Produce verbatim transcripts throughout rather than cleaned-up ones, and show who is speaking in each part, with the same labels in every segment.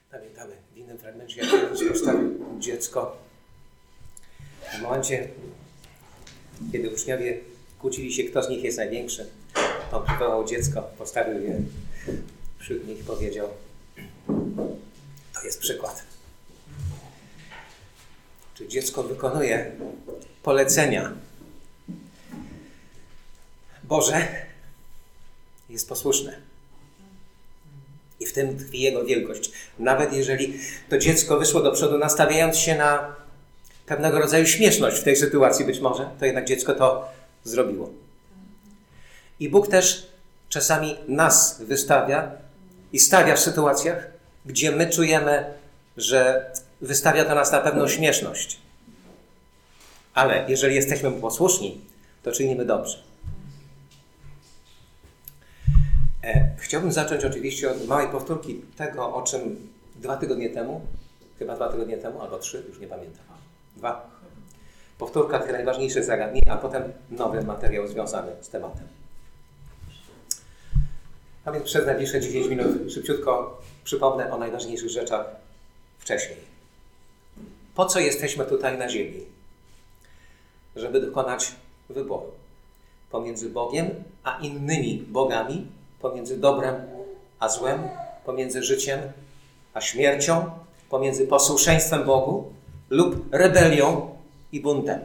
Speaker 1: Pamiętamy w innym fragmencie, jak Jezus postawił dziecko. W momencie, kiedy uczniowie kłócili się, kto z nich jest największy, on przywołał dziecko, postawił je wśród nich i powiedział: to jest przykład. Czy dziecko wykonuje polecenia Boże, jest posłuszne. I w tym tkwi jego wielkość. Nawet jeżeli to dziecko wyszło do przodu, nastawiając się na pewnego rodzaju śmieszność w tej sytuacji być może, to jednak dziecko to zrobiło. I Bóg też czasami nas wystawia i stawia w sytuacjach, gdzie my czujemy, że wystawia to nas na pewną śmieszność. Ale jeżeli jesteśmy mu posłuszni, to czynimy dobrze. E, chciałbym zacząć oczywiście od małej powtórki tego, o czym dwa tygodnie temu, chyba dwa tygodnie temu, albo trzy, już nie pamiętam. Dwa. Powtórka tych najważniejszych zagadnień, a potem nowy materiał związany z tematem. A więc przez najbliższe dziesięć minut szybciutko przypomnę o najważniejszych rzeczach wcześniej. Po co jesteśmy tutaj na ziemi? Żeby dokonać wyboru pomiędzy Bogiem a innymi bogami, pomiędzy dobrem a złem, pomiędzy życiem a śmiercią, pomiędzy posłuszeństwem Bogu lub rebelią i buntem.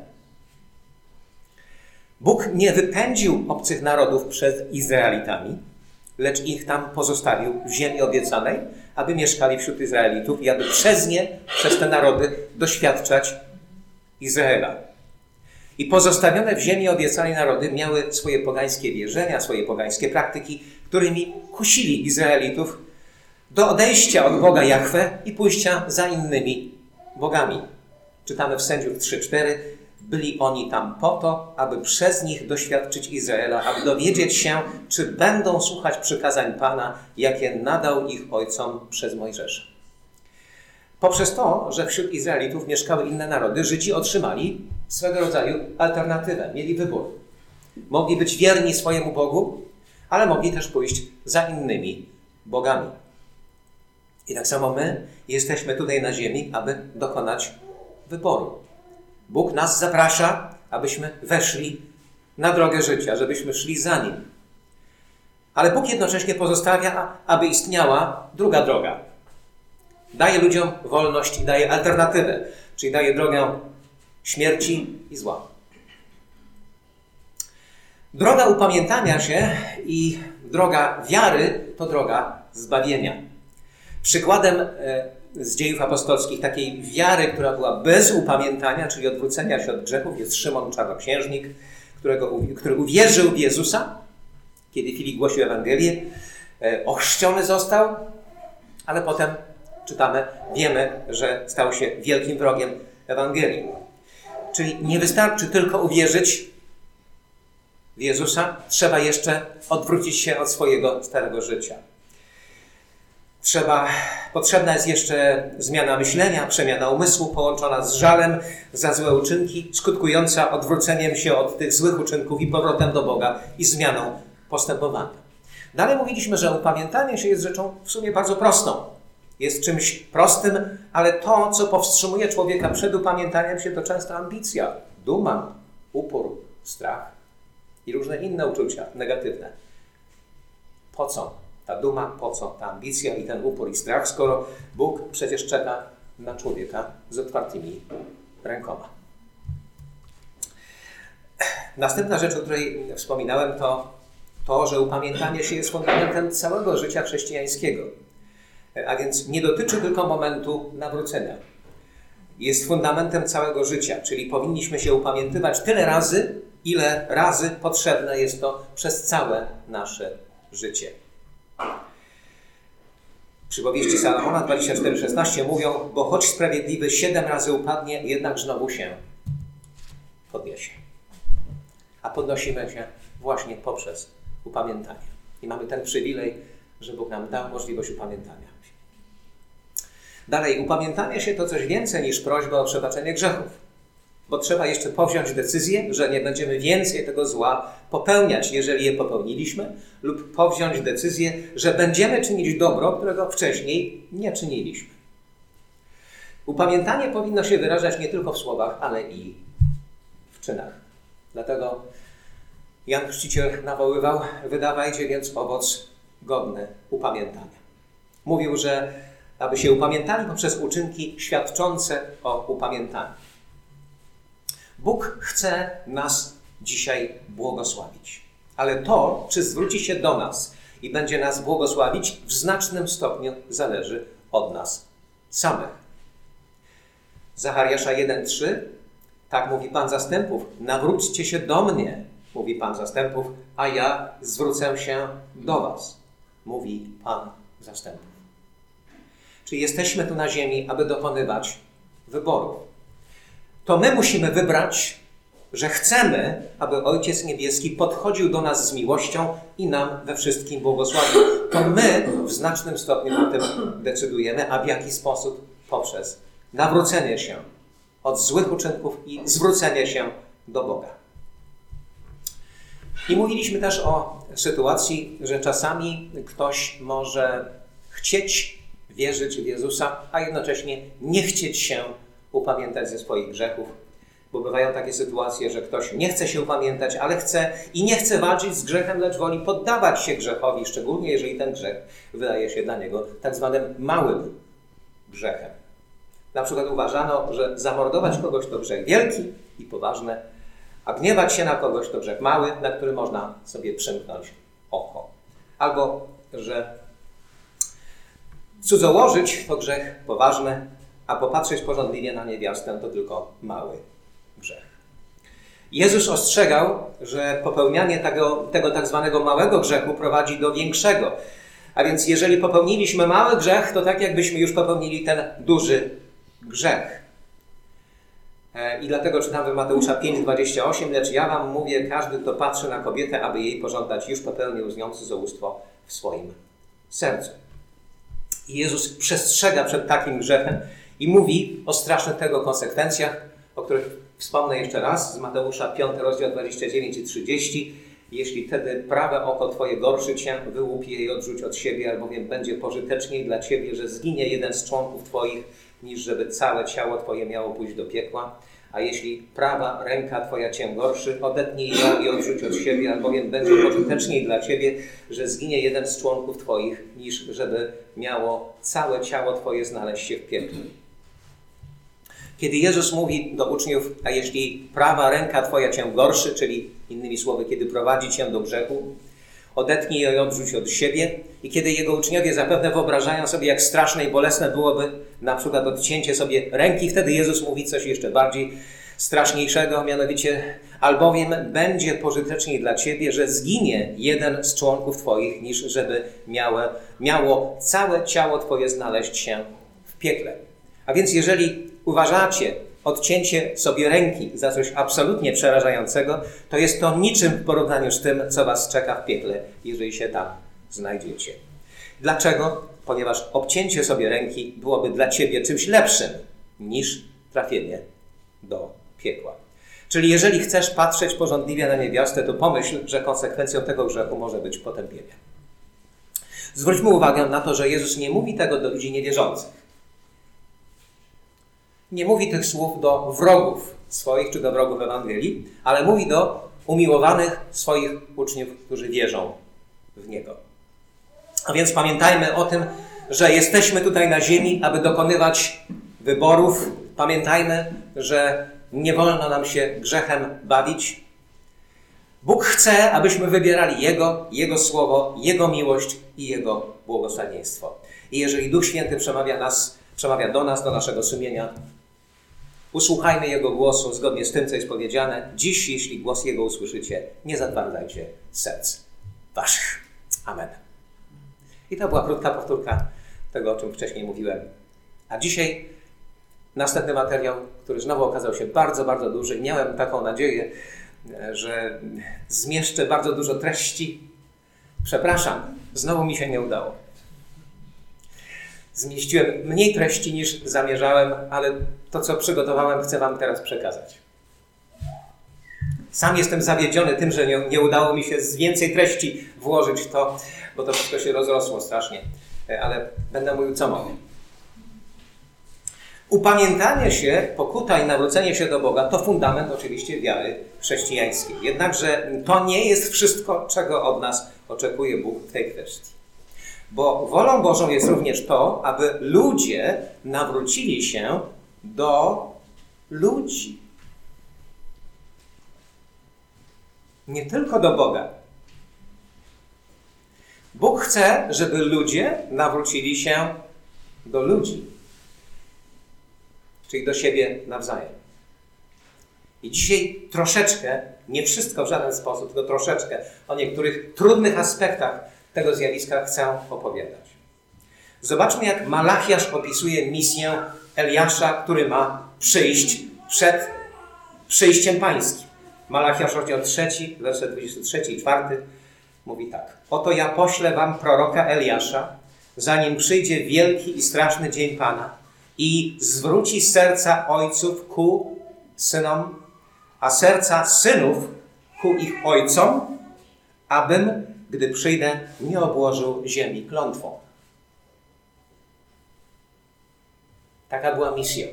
Speaker 1: Bóg nie wypędził obcych narodów przed Izraelitami, lecz ich tam pozostawił w ziemi obiecanej, aby mieszkali wśród Izraelitów i aby przez nie, przez te narody doświadczać Izraela. I pozostawione w ziemi obiecanej narody miały swoje pogańskie wierzenia, swoje pogańskie praktyki, którymi kusili Izraelitów do odejścia od Boga Jahwe i pójścia za innymi bogami. Czytamy w Sędziów trzy cztery. Byli oni tam po to, aby przez nich doświadczyć Izraela, aby dowiedzieć się, czy będą słuchać przykazań Pana, jakie nadał ich ojcom przez Mojżesza. Poprzez to, że wśród Izraelitów mieszkały inne narody, Żydzi otrzymali swego rodzaju alternatywę, mieli wybór. Mogli być wierni swojemu Bogu, ale mogli też pójść za innymi bogami. I tak samo my jesteśmy tutaj na ziemi, aby dokonać wyboru. Bóg nas zaprasza, abyśmy weszli na drogę życia, żebyśmy szli za Nim. Ale Bóg jednocześnie pozostawia, aby istniała druga droga. Daje ludziom wolność i daje alternatywę, czyli daje drogę śmierci i zła. Droga upamiętania się i droga wiary to droga zbawienia. Przykładem z dziejów apostolskich takiej wiary, która była bez upamiętania, czyli odwrócenia się od grzechów, jest Szymon Czarnoksiężnik, którego, który uwierzył w Jezusa, kiedy Filip głosił Ewangelię. Ochrzczony został, ale potem czytamy, wiemy, że stał się wielkim wrogiem Ewangelii. Czyli nie wystarczy tylko uwierzyć w Jezusa, trzeba jeszcze odwrócić się od swojego starego życia. Trzeba, potrzebna jest jeszcze zmiana myślenia, przemiana umysłu połączona z żalem za złe uczynki, skutkująca odwróceniem się od tych złych uczynków i powrotem do Boga i zmianą postępowania. Dalej mówiliśmy, że upamiętanie się jest rzeczą w sumie bardzo prostą. Jest czymś prostym, ale to, co powstrzymuje człowieka przed upamiętaniem się, to często ambicja, duma, upór, strach i różne inne uczucia negatywne. Po co ta duma, po co ta ambicja i ten upór i strach, skoro Bóg przecież czeka na człowieka z otwartymi rękoma. Następna rzecz, o której wspominałem, to to, że upamiętanie się jest fundamentem całego życia chrześcijańskiego. A więc nie dotyczy tylko momentu nawrócenia. Jest fundamentem całego życia, czyli powinniśmy się upamiętywać tyle razy, ile razy potrzebne jest to przez całe nasze życie. Przypowieści Salomona dwadzieścia cztery szesnaście mówią, bo choć sprawiedliwy siedem razy upadnie, jednak znowu się podniesie. A podnosimy się właśnie poprzez upamiętanie. I mamy ten przywilej, że Bóg nam dał możliwość upamiętania. Dalej, upamiętanie się to coś więcej niż prośba o przebaczenie grzechów. Bo trzeba jeszcze powziąć decyzję, że nie będziemy więcej tego zła popełniać, jeżeli je popełniliśmy, lub powziąć decyzję, że będziemy czynić dobro, którego wcześniej nie czyniliśmy. Upamiętanie powinno się wyrażać nie tylko w słowach, ale i w czynach. Dlatego Jan Chrzciciel nawoływał: wydawajcie więc owoc godny upamiętania. Mówił, że aby się upamiętali poprzez uczynki świadczące o upamiętaniu. Bóg chce nas dzisiaj błogosławić. Ale to, czy zwróci się do nas i będzie nas błogosławić, w znacznym stopniu zależy od nas samych. Zachariasza jeden trzy, tak mówi Pan zastępów: nawróćcie się do mnie, mówi Pan zastępów, a ja zwrócę się do was, mówi Pan zastępów. Czyli jesteśmy tu na ziemi, aby dokonywać wyborów. To my musimy wybrać, że chcemy, aby Ojciec Niebieski podchodził do nas z miłością i nam we wszystkim błogosławił. To my w znacznym stopniu o tym decydujemy, a w jaki sposób? Poprzez nawrócenie się od złych uczynków i zwrócenie się do Boga. I mówiliśmy też o sytuacji, że czasami ktoś może chcieć wierzyć w Jezusa, a jednocześnie nie chcieć się upamiętać ze swoich grzechów. Bo bywają takie sytuacje, że ktoś nie chce się upamiętać, ale chce i nie chce walczyć z grzechem, lecz woli poddawać się grzechowi, szczególnie jeżeli ten grzech wydaje się dla niego tak zwanym małym grzechem. Na przykład uważano, że zamordować kogoś to grzech wielki i poważny, a gniewać się na kogoś to grzech mały, na który można sobie przymknąć oko. Albo, że cudzołożyć to grzech poważny, a popatrzeć pożądliwie na niewiastę to tylko mały grzech. Jezus ostrzegał, że popełnianie tego, tego tak zwanego małego grzechu prowadzi do większego. A więc jeżeli popełniliśmy mały grzech, to tak jakbyśmy już popełnili ten duży grzech. I dlatego czytamy w Mateusza pięć dwadzieścia osiem, lecz ja wam mówię, każdy, kto patrzy na kobietę, aby jej pożądać, już popełnił z nią cudzołóstwo w swoim sercu. I Jezus przestrzega przed takim grzechem i mówi o strasznych tego konsekwencjach, o których wspomnę jeszcze raz z Mateusza piąty rozdział dwadzieścia dziewięć i trzydzieści. Jeśli wtedy prawe oko twoje gorszy cię, wyłup je i odrzuć od siebie, albowiem będzie pożyteczniej dla ciebie, że zginie jeden z członków twoich, niż żeby całe ciało twoje miało pójść do piekła. A jeśli prawa ręka twoja cię gorszy, odetnij ją i odrzuć od siebie, albowiem będzie pożyteczniej dla ciebie, że zginie jeden z członków twoich, niż żeby miało całe ciało twoje znaleźć się w piekle. Kiedy Jezus mówi do uczniów, a jeśli prawa ręka twoja cię gorszy, czyli innymi słowy, kiedy prowadzi cię do grzechu, odetnij ją i odrzuć od siebie. I kiedy Jego uczniowie zapewne wyobrażają sobie, jak straszne i bolesne byłoby na przykład odcięcie sobie ręki, wtedy Jezus mówi coś jeszcze bardziej straszniejszego, mianowicie albowiem będzie pożyteczniej dla ciebie, że zginie jeden z członków twoich, niż żeby miało, miało całe ciało twoje znaleźć się w piekle. A więc jeżeli uważacie odcięcie sobie ręki za coś absolutnie przerażającego, to jest to niczym w porównaniu z tym, co was czeka w piekle, jeżeli się tam znajdziecie. Dlaczego? Ponieważ obcięcie sobie ręki byłoby dla ciebie czymś lepszym niż trafienie do piekła. Czyli jeżeli chcesz patrzeć pożądliwie na niewiastę, to pomyśl, że konsekwencją tego grzechu może być potępienie. Zwróćmy uwagę na to, że Jezus nie mówi tego do ludzi niewierzących. Nie mówi tych słów do wrogów swoich czy do wrogów Ewangelii, ale mówi do umiłowanych swoich uczniów, którzy wierzą w Niego. A więc pamiętajmy o tym, że jesteśmy tutaj na ziemi, aby dokonywać wyborów. Pamiętajmy, że nie wolno nam się grzechem bawić. Bóg chce, abyśmy wybierali Jego, Jego Słowo, Jego miłość i Jego błogosławieństwo. I jeżeli Duch Święty przemawia, nas, przemawia do nas, do naszego sumienia, usłuchajmy Jego głosu zgodnie z tym, co jest powiedziane. Dziś, jeśli głos Jego usłyszycie, nie zatwardzajcie serc waszych. Amen. I to była krótka powtórka tego, o czym wcześniej mówiłem. A dzisiaj następny materiał, który znowu okazał się bardzo, bardzo duży. Miałem taką nadzieję, że zmieszczę bardzo dużo treści. Przepraszam, znowu mi się nie udało. Zmieściłem mniej treści niż zamierzałem, ale to, co przygotowałem, chcę wam teraz przekazać. Sam jestem zawiedziony tym, że nie, nie udało mi się z więcej treści włożyć w to, bo to wszystko się rozrosło strasznie. Ale będę mówił, co mogę. Upamiętanie się, pokuta i nawrócenie się do Boga to fundament oczywiście wiary chrześcijańskiej. Jednakże to nie jest wszystko, czego od nas oczekuje Bóg w tej kwestii. Bo wolą Bożą jest również to, aby ludzie nawrócili się do ludzi. Nie tylko do Boga. Bóg chce, żeby ludzie nawrócili się do ludzi. Czyli do siebie nawzajem. I dzisiaj troszeczkę, nie wszystko w żaden sposób, tylko troszeczkę o niektórych trudnych aspektach tego zjawiska chcę opowiadać. Zobaczmy, jak Malachiasz opisuje misję Eliasza, który ma przyjść przed przyjściem pańskim. Malachiasz, rozdział trzeci, werset dwudziesty trzeci i czwarty mówi tak. Oto ja poślę wam proroka Eliasza, zanim przyjdzie wielki i straszny dzień Pana i zwróci serca ojców ku synom, a serca synów ku ich ojcom, abym, gdy przyjdę, nie obłożył ziemi klątwą. Taka była misja.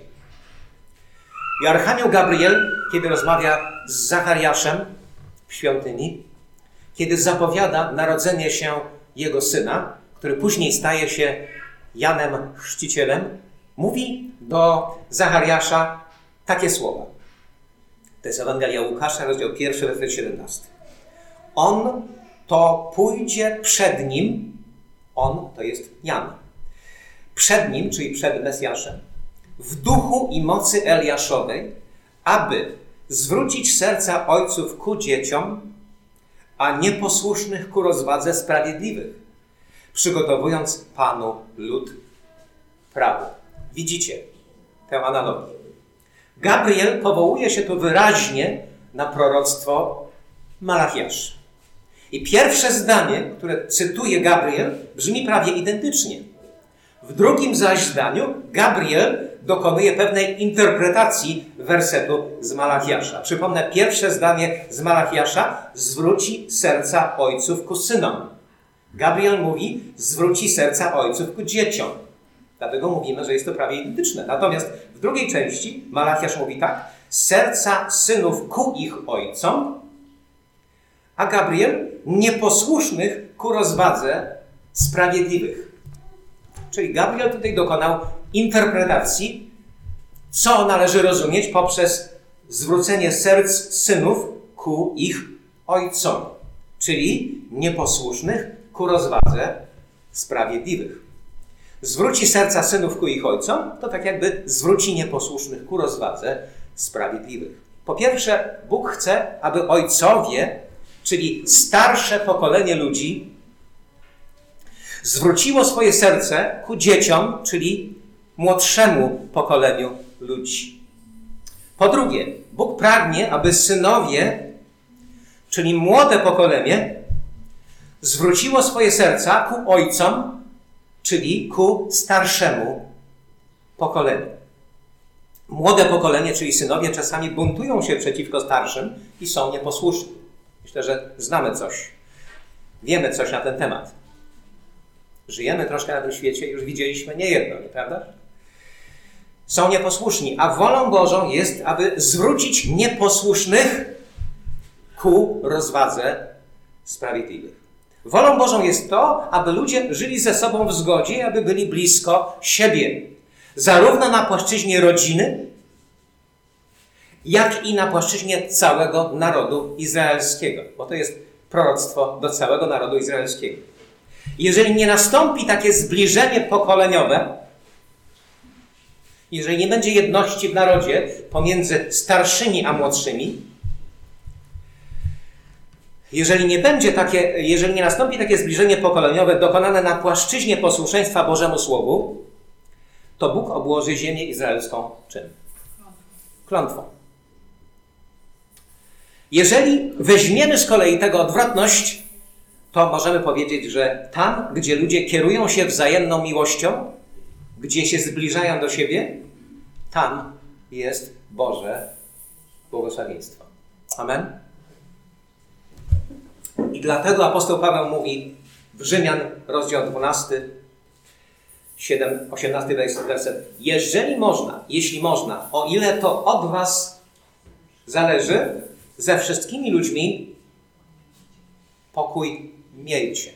Speaker 1: I archanioł Gabriel, kiedy rozmawia z Zachariaszem w świątyni, kiedy zapowiada narodzenie się jego syna, który później staje się Janem Chrzcicielem, mówi do Zachariasza takie słowa. To jest Ewangelia Łukasza, rozdział pierwszy, werset siedemnasty. On to pójdzie przed nim, on to jest Jan, przed nim, czyli przed Mesjaszem, w duchu i mocy Eliaszowej, aby zwrócić serca ojców ku dzieciom, a nieposłusznych ku rozwadze sprawiedliwych, przygotowując Panu lud prawo. Widzicie tę analogię. Gabriel powołuje się tu wyraźnie na proroctwo Malachiasza. I pierwsze zdanie, które cytuje Gabriel, brzmi prawie identycznie. W drugim zaś zdaniu Gabriel dokonuje pewnej interpretacji wersetu z Malachiasza. Przypomnę, pierwsze zdanie z Malachiasza zwróci serca ojców ku synom. Gabriel mówi, zwróci serca ojców ku dzieciom. Dlatego mówimy, że jest to prawie identyczne. Natomiast w drugiej części Malachiasz mówi tak, serca synów ku ich ojcom, a Gabriel nieposłusznych ku rozwadze sprawiedliwych. Czyli Gabriel tutaj dokonał interpretacji, co należy rozumieć poprzez zwrócenie serc synów ku ich ojcom, czyli nieposłusznych ku rozwadze sprawiedliwych. Zwróci serca synów ku ich ojcom, to tak jakby zwróci nieposłusznych ku rozwadze sprawiedliwych. Po pierwsze, Bóg chce, aby ojcowie, czyli starsze pokolenie ludzi, zwróciło swoje serce ku dzieciom, czyli młodszemu pokoleniu ludzi. Po drugie, Bóg pragnie, aby synowie, czyli młode pokolenie, zwróciło swoje serca ku ojcom, czyli ku starszemu pokoleniu. Młode pokolenie, czyli synowie, czasami buntują się przeciwko starszym i są nieposłuszni. Myślę, że znamy coś. Wiemy coś na ten temat. Żyjemy troszkę na tym świecie i już widzieliśmy niejedno, nieprawda? Są nieposłuszni, a wolą Bożą jest, aby zwrócić nieposłusznych ku rozwadze sprawiedliwych. Wolą Bożą jest to, aby ludzie żyli ze sobą w zgodzie, aby byli blisko siebie. Zarówno na płaszczyźnie rodziny, jak i na płaszczyźnie całego narodu izraelskiego. Bo to jest proroctwo do całego narodu izraelskiego. Jeżeli nie nastąpi takie zbliżenie pokoleniowe, jeżeli nie będzie jedności w narodzie pomiędzy starszymi a młodszymi, jeżeli nie będzie takie, jeżeli nie nastąpi takie zbliżenie pokoleniowe dokonane na płaszczyźnie posłuszeństwa Bożemu Słowu, to Bóg obłoży ziemię izraelską czym? Klątwą. Jeżeli weźmiemy z kolei tego odwrotność, to możemy powiedzieć, że tam, gdzie ludzie kierują się wzajemną miłością, gdzie się zbliżają do siebie, tam jest Boże błogosławieństwo. Amen? I dlatego apostoł Paweł mówi w Rzymian, rozdział dwunasty, osiemnasty werset. Jeżeli można, jeśli można, o ile to od was zależy, ze wszystkimi ludźmi pokój miejcie.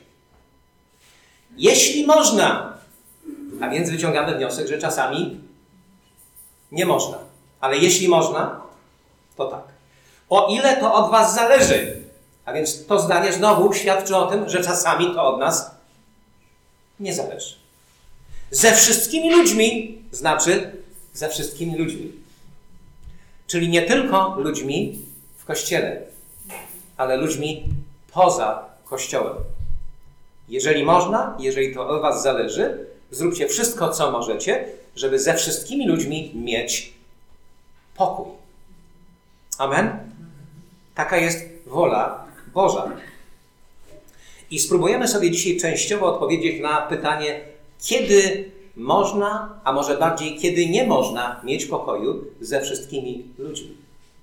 Speaker 1: Jeśli można, a więc wyciągamy wniosek, że czasami nie można. Ale jeśli można, to tak. O ile to od was zależy, a więc to zdanie znowu świadczy o tym, że czasami to od nas nie zależy. Ze wszystkimi ludźmi znaczy ze wszystkimi ludźmi. Czyli nie tylko ludźmi w Kościele, ale ludźmi poza Kościołem. Jeżeli można, jeżeli to od was zależy, zróbcie wszystko, co możecie, żeby ze wszystkimi ludźmi mieć pokój. Amen? Taka jest wola Boża. I spróbujemy sobie dzisiaj częściowo odpowiedzieć na pytanie, kiedy można, a może bardziej, kiedy nie można mieć pokoju ze wszystkimi ludźmi.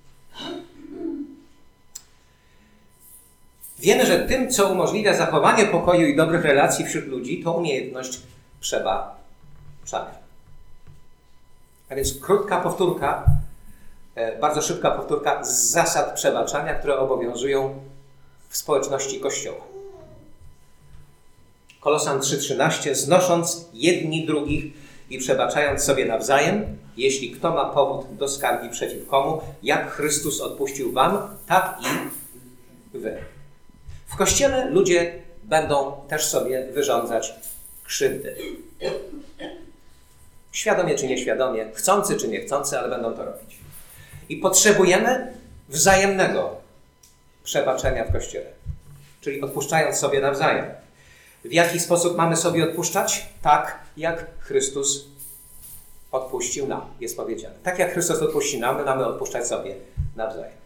Speaker 1: Wiemy, że tym, co umożliwia zachowanie pokoju i dobrych relacji wśród ludzi, to umiejętność przebaczania. A więc krótka powtórka, bardzo szybka powtórka z zasad przebaczania, które obowiązują w społeczności Kościoła. Kolosan trzy trzynaście. Znosząc jedni drugich i przebaczając sobie nawzajem, jeśli kto ma powód do skargi przeciw komu, jak Chrystus odpuścił wam, tak i wy. W Kościele ludzie będą też sobie wyrządzać krzywdy. Świadomie czy nieświadomie, chcący czy niechcący, ale będą to robić. I potrzebujemy wzajemnego przebaczenia w Kościele. Czyli odpuszczając sobie nawzajem. W jaki sposób mamy sobie odpuszczać? Tak, jak Chrystus odpuścił nam, jest powiedziane. Tak jak Chrystus odpuścił nam, my mamy odpuszczać sobie nawzajem.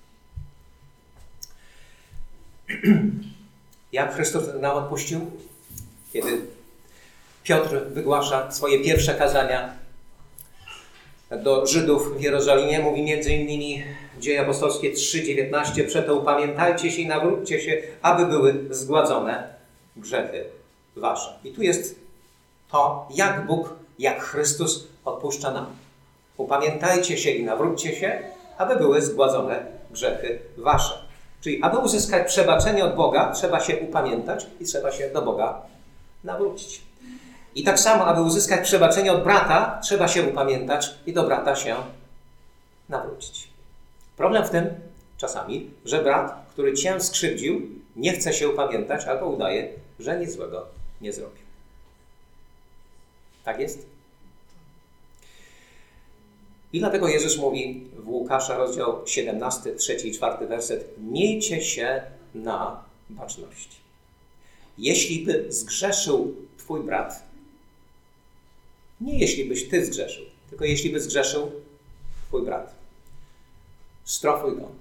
Speaker 1: Jak Chrystus nam odpuścił? Kiedy Piotr wygłasza swoje pierwsze kazania do Żydów w Jerozolimie, mówi między innymi Dzieje Apostolskie trzy dziewiętnaście. Przeto upamiętajcie się i nawróćcie się, aby były zgładzone grzechy wasze. I tu jest to, jak Bóg, jak Chrystus odpuszcza nam. Upamiętajcie się i nawróćcie się, aby były zgładzone grzechy wasze. Czyli aby uzyskać przebaczenie od Boga, trzeba się upamiętać i trzeba się do Boga nawrócić. I tak samo, aby uzyskać przebaczenie od brata, trzeba się upamiętać i do brata się nawrócić. Problem w tym czasami, że brat, który cię skrzywdził, nie chce się upamiętać albo udaje, że nic złego nie zrobił. Tak jest? I dlatego Jezus mówi w Łukasza, rozdział siedemnasty, trzeci i czwarty werset: miejcie się na baczności. Jeśli by zgrzeszył twój brat, nie jeśli byś ty zgrzeszył, tylko jeśli by zgrzeszył twój brat, strofuj go.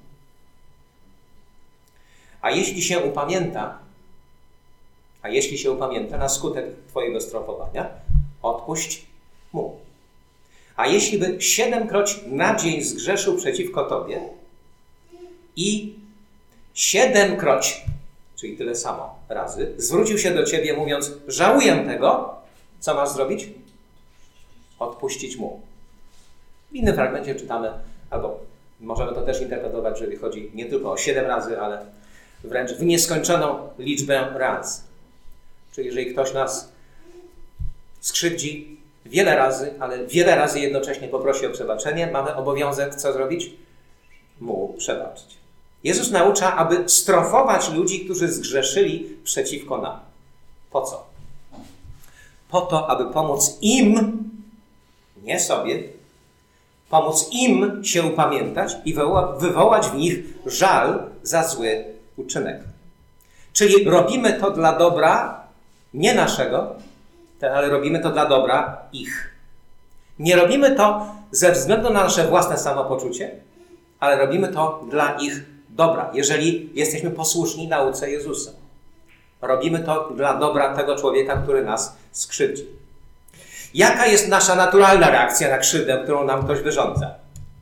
Speaker 1: A jeśli się upamięta, a jeśli się upamięta na skutek twojego strofowania, odpuść mu. A jeśli by siedemkroć na dzień zgrzeszył przeciwko tobie i siedemkroć, czyli tyle samo razy, zwrócił się do ciebie mówiąc: żałuję tego, co masz zrobić? Odpuścić mu. W innym fragmencie czytamy, albo możemy to też interpretować, że chodzi nie tylko o siedem razy, ale wręcz w nieskończoną liczbę razy. Czyli jeżeli ktoś nas skrzywdzi wiele razy, ale wiele razy jednocześnie poprosi o przebaczenie, mamy obowiązek co zrobić? Mu przebaczyć. Jezus naucza, aby strofować ludzi, którzy zgrzeszyli przeciwko nam. Po co? Po to, aby pomóc im, nie sobie, pomóc im się upamiętać i wywoła, wywołać w nich żal za zły uczynek. Czyli robimy to dla dobra nie naszego, ale robimy to dla dobra ich. Nie robimy to ze względu na nasze własne samopoczucie, ale robimy to dla ich dobra, jeżeli jesteśmy posłuszni nauce Jezusa. Robimy to dla dobra tego człowieka, który nas skrzywdzi. Jaka jest nasza naturalna reakcja na krzywdę, którą nam ktoś wyrządza?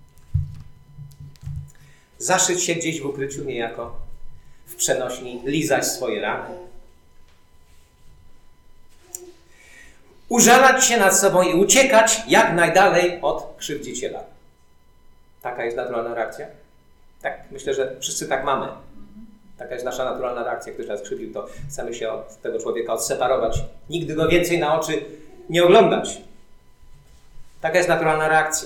Speaker 1: Zaszyć się gdzieś w ukryciu niejako, w przenośni, lizać swoje rany. użalać się nad sobą i uciekać jak najdalej od krzywdziciela. Taka jest naturalna reakcja? Tak, myślę, że wszyscy tak mamy. Taka jest nasza naturalna reakcja. Ktoś nas krzywdził, to chcemy się od tego człowieka odseparować. Nigdy go więcej na oczy nie oglądać. Taka jest naturalna reakcja.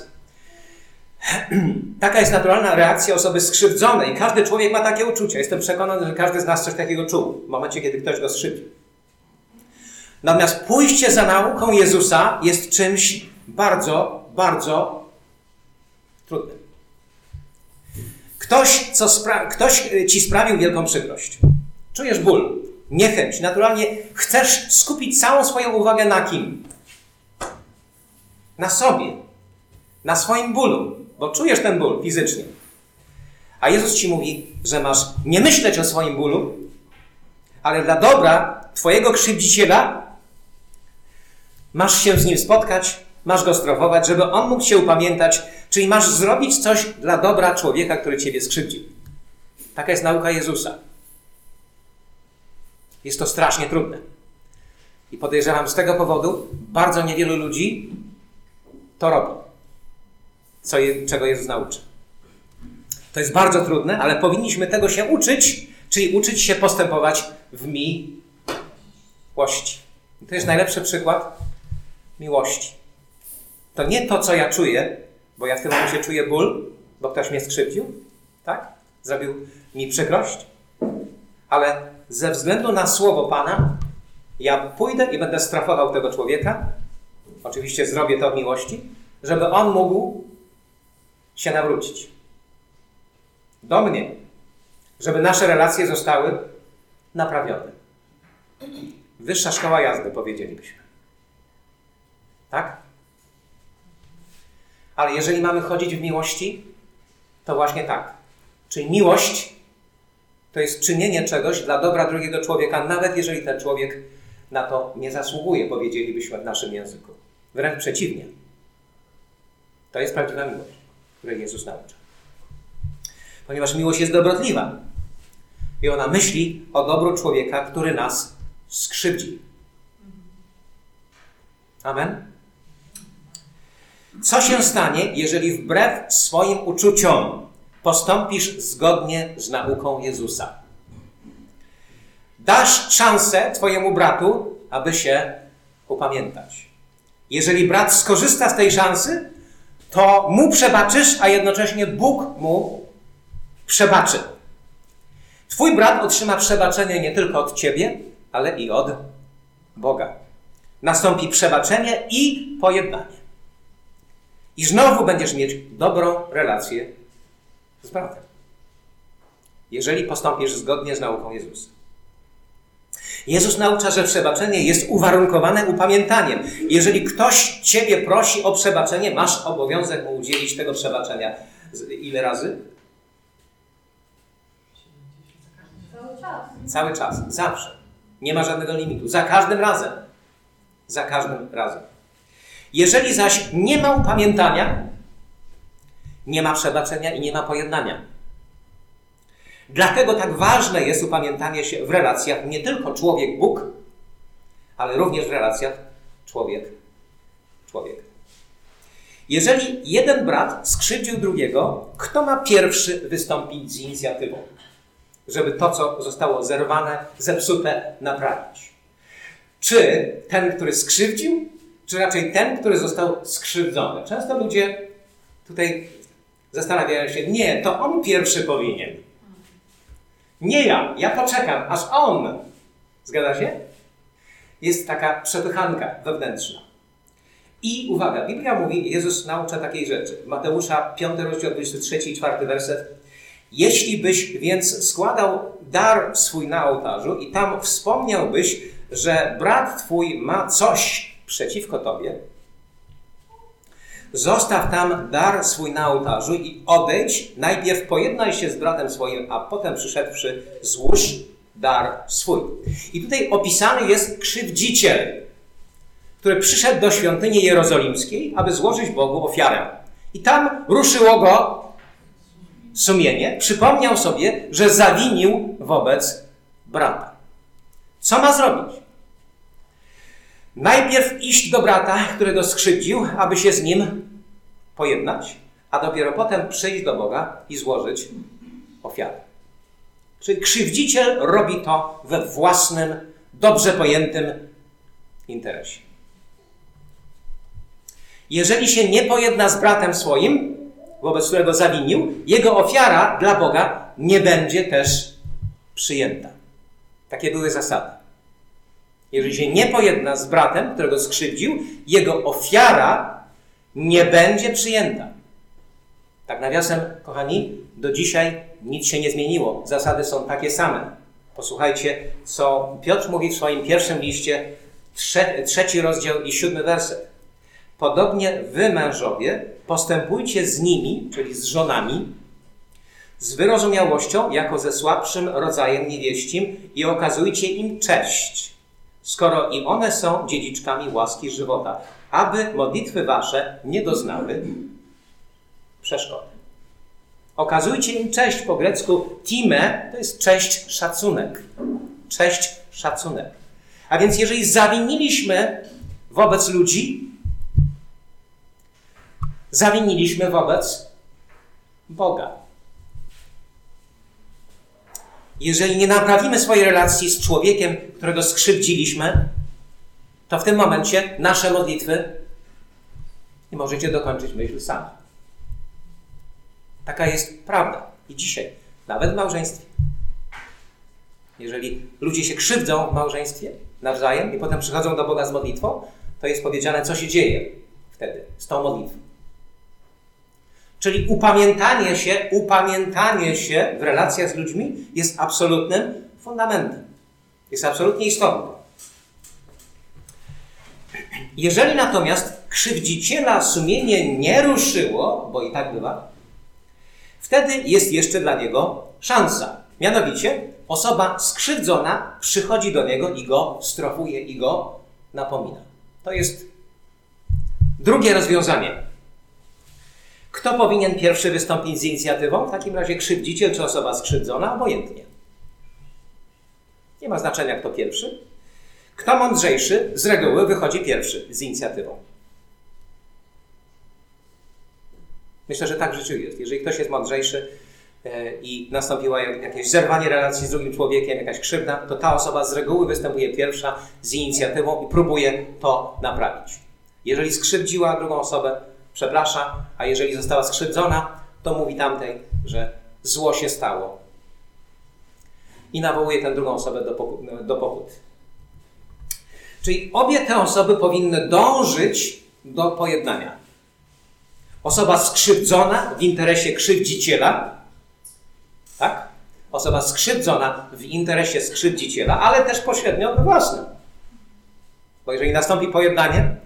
Speaker 1: Taka jest naturalna reakcja osoby skrzywdzonej. Każdy człowiek ma takie uczucia. Jestem przekonany, że każdy z nas coś takiego czuł w momencie, kiedy ktoś go skrzywdził. Natomiast pójście za nauką Jezusa jest czymś bardzo, bardzo trudnym. Ktoś, co spra- ktoś ci sprawił wielką przykrość. Czujesz ból, niechęć. Naturalnie chcesz skupić całą swoją uwagę na kim? Na sobie. Na swoim bólu. Bo czujesz ten ból fizycznie. A Jezus ci mówi, że masz nie myśleć o swoim bólu, ale dla dobra twojego krzywdziciela masz się z nim spotkać, masz go strofować, żeby on mógł się upamiętać, czyli masz zrobić coś dla dobra człowieka, który ciebie skrzywdził. Taka jest nauka Jezusa. Jest to strasznie trudne. I podejrzewam, z tego powodu bardzo niewielu ludzi to robi. Co je, czego Jezus nauczy. To jest bardzo trudne, ale powinniśmy tego się uczyć, czyli uczyć się postępować w miłości. I to jest najlepszy przykład miłości. To nie to, co ja czuję, bo ja w tym momencie czuję ból, bo ktoś mnie skrzywdził, tak? Zrobił mi przykrość, ale ze względu na słowo Pana ja pójdę i będę strafował tego człowieka. Oczywiście zrobię to w miłości, żeby on mógł się nawrócić. Do mnie. Żeby nasze relacje zostały naprawione. Wyższa szkoła jazdy, powiedzielibyśmy. Tak? Ale jeżeli mamy chodzić w miłości, to właśnie tak. Czyli miłość to jest czynienie czegoś dla dobra drugiego człowieka, nawet jeżeli ten człowiek na to nie zasługuje, powiedzielibyśmy w naszym języku. Wręcz przeciwnie. To jest prawdziwa miłość, której Jezus naucza. Ponieważ miłość jest dobrotliwa i ona myśli o dobru człowieka, który nas skrzywdzi. Amen? Co się stanie, jeżeli wbrew swoim uczuciom postąpisz zgodnie z nauką Jezusa? Dasz szansę twojemu bratu, aby się upamiętać. Jeżeli brat skorzysta z tej szansy, to mu przebaczysz, a jednocześnie Bóg mu przebaczy. Twój brat otrzyma przebaczenie nie tylko od ciebie, ale i od Boga. Nastąpi przebaczenie i pojednanie. I znowu będziesz mieć dobrą relację z bratem. Jeżeli postąpisz zgodnie z nauką Jezusa. Jezus naucza, że przebaczenie jest uwarunkowane upamiętaniem. Jeżeli ktoś ciebie prosi o przebaczenie, masz obowiązek mu udzielić tego przebaczenia. Ile razy?
Speaker 2: Cały czas.
Speaker 1: Cały czas. Zawsze. Nie ma żadnego limitu. Za każdym razem. Za każdym razem. Jeżeli zaś nie ma upamiętania, nie ma przebaczenia i nie ma pojednania. Dlatego tak ważne jest upamiętanie się w relacjach nie tylko człowiek-Bóg, ale również w relacjach człowiek-człowiek. Jeżeli jeden brat skrzywdził drugiego, kto ma pierwszy wystąpić z inicjatywą, żeby to, co zostało zerwane, zepsute, naprawić? Czy ten, który skrzywdził, czy raczej ten, który został skrzywdzony? Często ludzie tutaj zastanawiają się, nie, to on pierwszy powinien. Nie ja, ja poczekam, aż on. Zgadza się? Jest taka przepychanka wewnętrzna. I uwaga, Biblia mówi, Jezus naucza takiej rzeczy. Mateusza, piąty rozdział, dwudziesty trzeci i czwarty werset. Jeśli byś więc składał dar swój na ołtarzu i tam wspomniałbyś, że brat twój ma coś przeciwko tobie, zostaw tam dar swój na ołtarzu i odejdź, najpierw pojednaj się z bratem swoim, a potem przyszedłszy złóż dar swój. I tutaj opisany jest krzywdziciel, który przyszedł do świątyni jerozolimskiej, aby złożyć Bogu ofiarę. I tam ruszyło go sumienie, przypomniał sobie, że zawinił wobec brata. Co ma zrobić? Najpierw iść do brata, którego skrzywdził, aby się z nim pojednać, a dopiero potem przyjść do Boga i złożyć ofiarę. Czyli krzywdziciel robi to we własnym, dobrze pojętym interesie. Jeżeli się nie pojedna z bratem swoim, wobec którego zawinił, jego ofiara dla Boga nie będzie też przyjęta. Takie były zasady. Jeżeli się nie pojedna z bratem, którego skrzywdził, jego ofiara nie będzie przyjęta. Tak nawiasem, kochani, do dzisiaj nic się nie zmieniło. Zasady są takie same. Posłuchajcie, co Piotr mówi w swoim pierwszym liście, trze- trzeci rozdział i siódmy werset. Podobnie wy, mężowie, postępujcie z nimi, czyli z żonami, z wyrozumiałością, jako ze słabszym rodzajem niewieścim i okazujcie im cześć, skoro i one są dziedziczkami łaski żywota, aby modlitwy wasze nie doznały przeszkody. Okazujcie im cześć, po grecku time, to jest cześć, szacunek. Cześć, szacunek. A więc jeżeli zawiniliśmy wobec ludzi, zawiniliśmy wobec Boga. Jeżeli nie naprawimy swojej relacji z człowiekiem, którego skrzywdziliśmy, to w tym momencie nasze modlitwy nie możecie dokończyć myśl sami. Taka jest prawda. I dzisiaj, nawet w małżeństwie. Jeżeli ludzie się krzywdzą w małżeństwie nawzajem i potem przychodzą do Boga z modlitwą, to jest powiedziane, co się dzieje wtedy z tą modlitwą. Czyli upamiętanie się, upamiętanie się w relacjach z ludźmi jest absolutnym fundamentem. Jest absolutnie istotne. Jeżeli natomiast krzywdziciela sumienie nie ruszyło, bo i tak bywa, wtedy jest jeszcze dla niego szansa. Mianowicie osoba skrzywdzona przychodzi do niego i go strofuje i go napomina. To jest drugie rozwiązanie. Kto powinien pierwszy wystąpić z inicjatywą? W takim razie krzywdziciel czy osoba skrzywdzona? Obojętnie. Nie ma znaczenia, kto pierwszy. Kto mądrzejszy, z reguły wychodzi pierwszy z inicjatywą. Myślę, że tak w życiu jest. Jeżeli ktoś jest mądrzejszy i nastąpiło jakieś zerwanie relacji z drugim człowiekiem, jakaś krzywda, to ta osoba z reguły występuje pierwsza z inicjatywą i próbuje to naprawić. Jeżeli skrzywdziła drugą osobę, przeprasza, a jeżeli została skrzywdzona, to mówi tamtej, że zło się stało. I nawołuje tę drugą osobę do, poku- do pokuty. Czyli obie te osoby powinny dążyć do pojednania. Osoba skrzywdzona w interesie krzywdziciela, tak? Osoba skrzywdzona w interesie skrzywdziciela, ale też pośrednio we własnym. Bo jeżeli nastąpi pojednanie,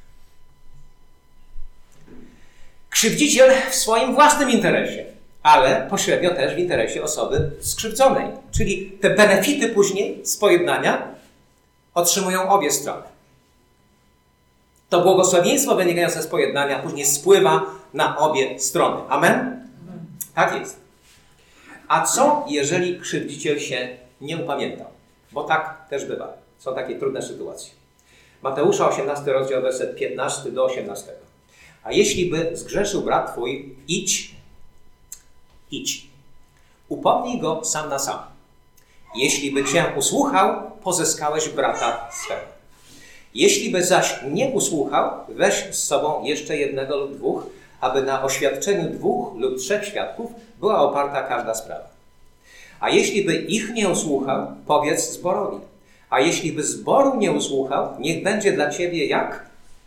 Speaker 1: krzywdziciel w swoim własnym interesie, ale pośrednio też w interesie osoby skrzywdzonej. Czyli te benefity później z pojednania otrzymują obie strony. To błogosławieństwo wynikające z pojednania później spływa na obie strony. Amen? Tak jest. A co, jeżeli krzywdziciel się nie upamiętał? Bo tak też bywa. Są takie trudne sytuacje. Mateusza osiemnasty rozdział, werset piętnasty do osiemnastego. A jeśli by zgrzeszył brat twój, idź, idź. Upomnij go sam na sam. Jeśli by cię usłuchał, pozyskałeś brata swego. Jeśli by zaś nie usłuchał, weź z sobą jeszcze jednego lub dwóch, aby na oświadczeniu dwóch lub trzech świadków była oparta każda sprawa. A jeśli by ich nie usłuchał, powiedz zborowi. A jeśli by zboru nie usłuchał, niech będzie dla ciebie jak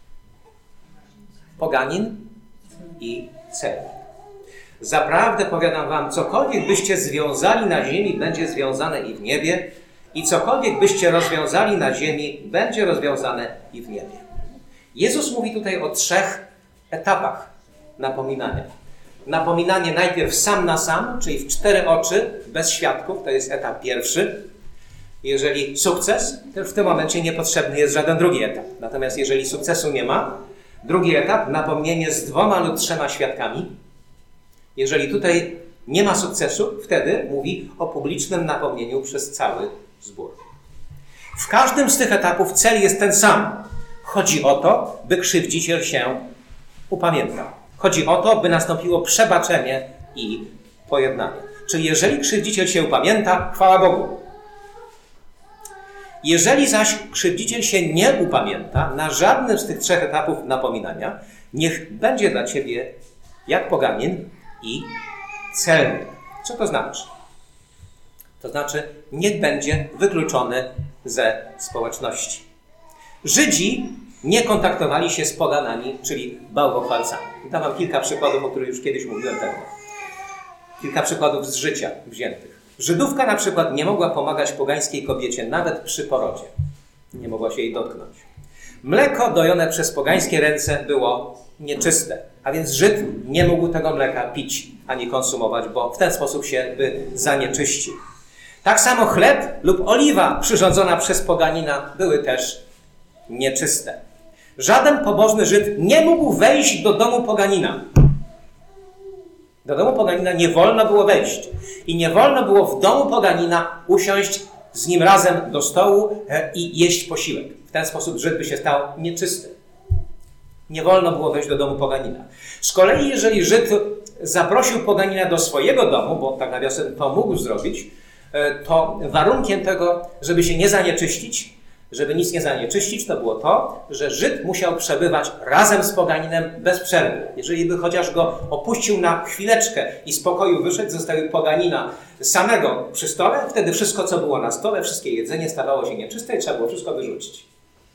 Speaker 1: poganin i celnik. Zaprawdę powiadam wam, cokolwiek byście związali na ziemi, będzie związane i w niebie, i cokolwiek byście rozwiązali na ziemi, będzie rozwiązane i w niebie. Jezus mówi tutaj o trzech etapach napominania. Napominanie najpierw sam na sam, czyli w cztery oczy, bez świadków, to jest etap pierwszy. Jeżeli sukces, to już w tym momencie niepotrzebny jest żaden drugi etap. Natomiast jeżeli sukcesu nie ma, drugi etap, napomnienie z dwoma lub trzema świadkami. Jeżeli tutaj nie ma sukcesu, wtedy mówi o publicznym napomnieniu przez cały zbór. W każdym z tych etapów cel jest ten sam. Chodzi o to, by krzywdziciel się upamiętał. Chodzi o to, by nastąpiło przebaczenie i pojednanie. Czyli jeżeli krzywdziciel się upamięta, chwała Bogu. Jeżeli zaś krzywdziciel się nie upamięta na żadnym z tych trzech etapów napominania, niech będzie dla ciebie jak poganin i celnik. Co to znaczy? To znaczy, niech będzie wykluczony ze społeczności. Żydzi nie kontaktowali się z poganami, czyli bałwochwalcami. Dam wam kilka przykładów, o których już kiedyś mówiłem temu. Kilka przykładów z życia wziętych. Żydówka na przykład nie mogła pomagać pogańskiej kobiecie nawet przy porodzie. Nie mogła się jej dotknąć. Mleko dojone przez pogańskie ręce było nieczyste, a więc Żyd nie mógł tego mleka pić ani konsumować, bo w ten sposób się by zanieczyścił. Tak samo chleb lub oliwa przyrządzona przez poganina były też nieczyste. Żaden pobożny Żyd nie mógł wejść do domu poganina. Do domu poganina nie wolno było wejść. I nie wolno było w domu poganina usiąść z nim razem do stołu i jeść posiłek. W ten sposób Żyd by się stał nieczysty. Nie wolno było wejść do domu poganina. Z kolei jeżeli Żyd zaprosił poganina do swojego domu, bo tak nawiasem to mógł zrobić, to warunkiem tego, żeby się nie zanieczyścić, żeby nic nie zanieczyścić, to było to, że Żyd musiał przebywać razem z poganinem bez przerwy. Jeżeli by chociaż go opuścił na chwileczkę i z pokoju wyszedł, zostawił poganina samego przy stole, wtedy wszystko, co było na stole, wszystkie jedzenie stawało się nieczyste i trzeba było wszystko wyrzucić.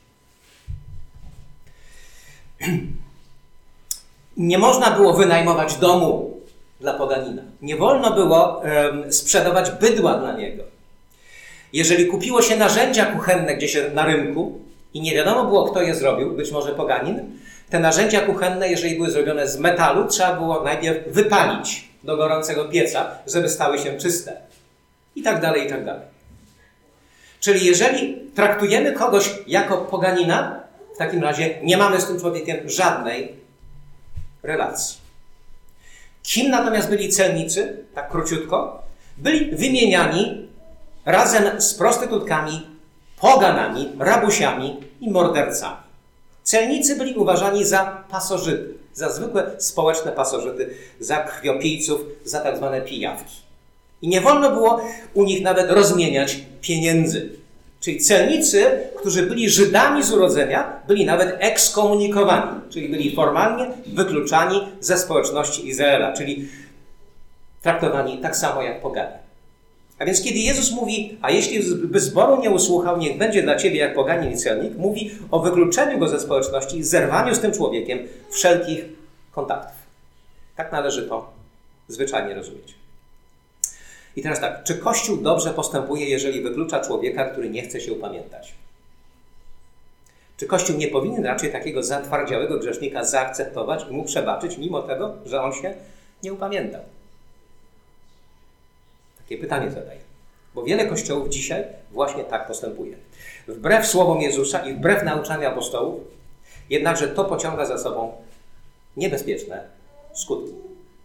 Speaker 1: Nie można było wynajmować domu dla poganina. Nie wolno było um, sprzedawać bydła dla niego. Jeżeli kupiło się narzędzia kuchenne gdzieś na rynku i nie wiadomo było, kto je zrobił, być może poganin, te narzędzia kuchenne, jeżeli były zrobione z metalu, trzeba było najpierw wypalić do gorącego pieca, żeby stały się czyste. I tak dalej, i tak dalej. Czyli jeżeli traktujemy kogoś jako poganina, w takim razie nie mamy z tym człowiekiem żadnej relacji. Kim natomiast byli celnicy, tak króciutko, byli wymieniani razem z prostytutkami, poganami, rabusiami i mordercami. Celnicy byli uważani za pasożyty, za zwykłe społeczne pasożyty, za krwiopijców, za tak zwane pijawki. I nie wolno było u nich nawet rozmieniać pieniędzy. Czyli celnicy, którzy byli Żydami z urodzenia, byli nawet ekskomunikowani, czyli byli formalnie wykluczani ze społeczności Izraela, czyli traktowani tak samo jak poganie. A więc kiedy Jezus mówi, a jeśli by zboru nie usłuchał, niech będzie dla ciebie jak poganin i celnik, mówi o wykluczeniu go ze społeczności i zerwaniu z tym człowiekiem wszelkich kontaktów. Tak należy to zwyczajnie rozumieć. I teraz tak, czy Kościół dobrze postępuje, jeżeli wyklucza człowieka, który nie chce się upamiętać? Czy Kościół nie powinien raczej takiego zatwardziałego grzesznika zaakceptować i mu przebaczyć, mimo tego, że on się nie upamiętał? Takie pytanie zadaję. Bo wiele kościołów dzisiaj właśnie tak postępuje. Wbrew słowom Jezusa i wbrew nauczaniu apostołów, jednakże to pociąga za sobą niebezpieczne skutki.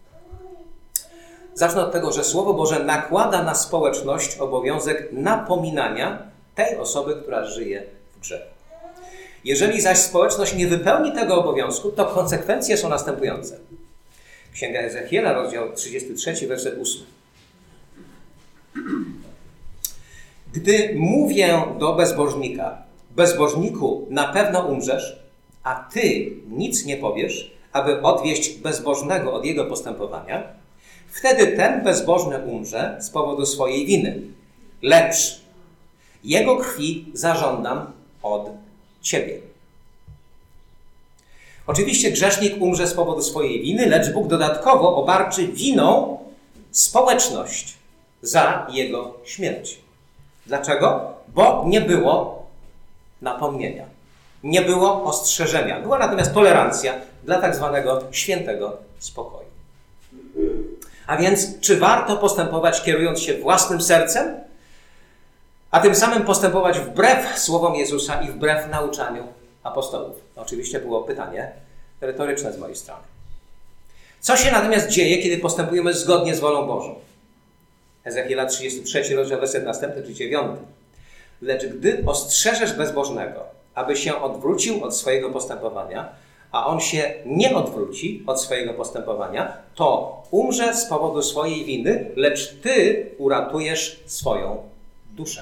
Speaker 1: Zacznę od tego, że Słowo Boże nakłada na społeczność obowiązek napominania tej osoby, która żyje w grzechu. Jeżeli zaś społeczność nie wypełni tego obowiązku, to konsekwencje są następujące. Księga Ezechiela, rozdział trzydziesty trzeci, werset ósmy. Gdy mówię do bezbożnika, bezbożniku, na pewno umrzesz, a ty nic nie powiesz, aby odwieść bezbożnego od jego postępowania, wtedy ten bezbożny umrze z powodu swojej winy. Lecz jego krwi zażądam od ciebie. Oczywiście grzesznik umrze z powodu swojej winy, lecz Bóg dodatkowo obarczy winą społeczność za jego śmierć. Dlaczego? Bo nie było napomnienia. Nie było ostrzeżenia. Była natomiast tolerancja dla tak zwanego świętego spokoju. A więc, czy warto postępować kierując się własnym sercem, a tym samym postępować wbrew słowom Jezusa i wbrew nauczaniu apostołów? No, oczywiście było pytanie retoryczne z mojej strony. Co się natomiast dzieje, kiedy postępujemy zgodnie z wolą Bożą? Ezechiela trzydziesty trzeci rozdział, werset następny czy dziewiąty. Lecz gdy ostrzeżesz bezbożnego aby się odwrócił od swojego postępowania, a on się nie odwróci od swojego postępowania, to umrze z powodu swojej winy, lecz ty uratujesz swoją duszę.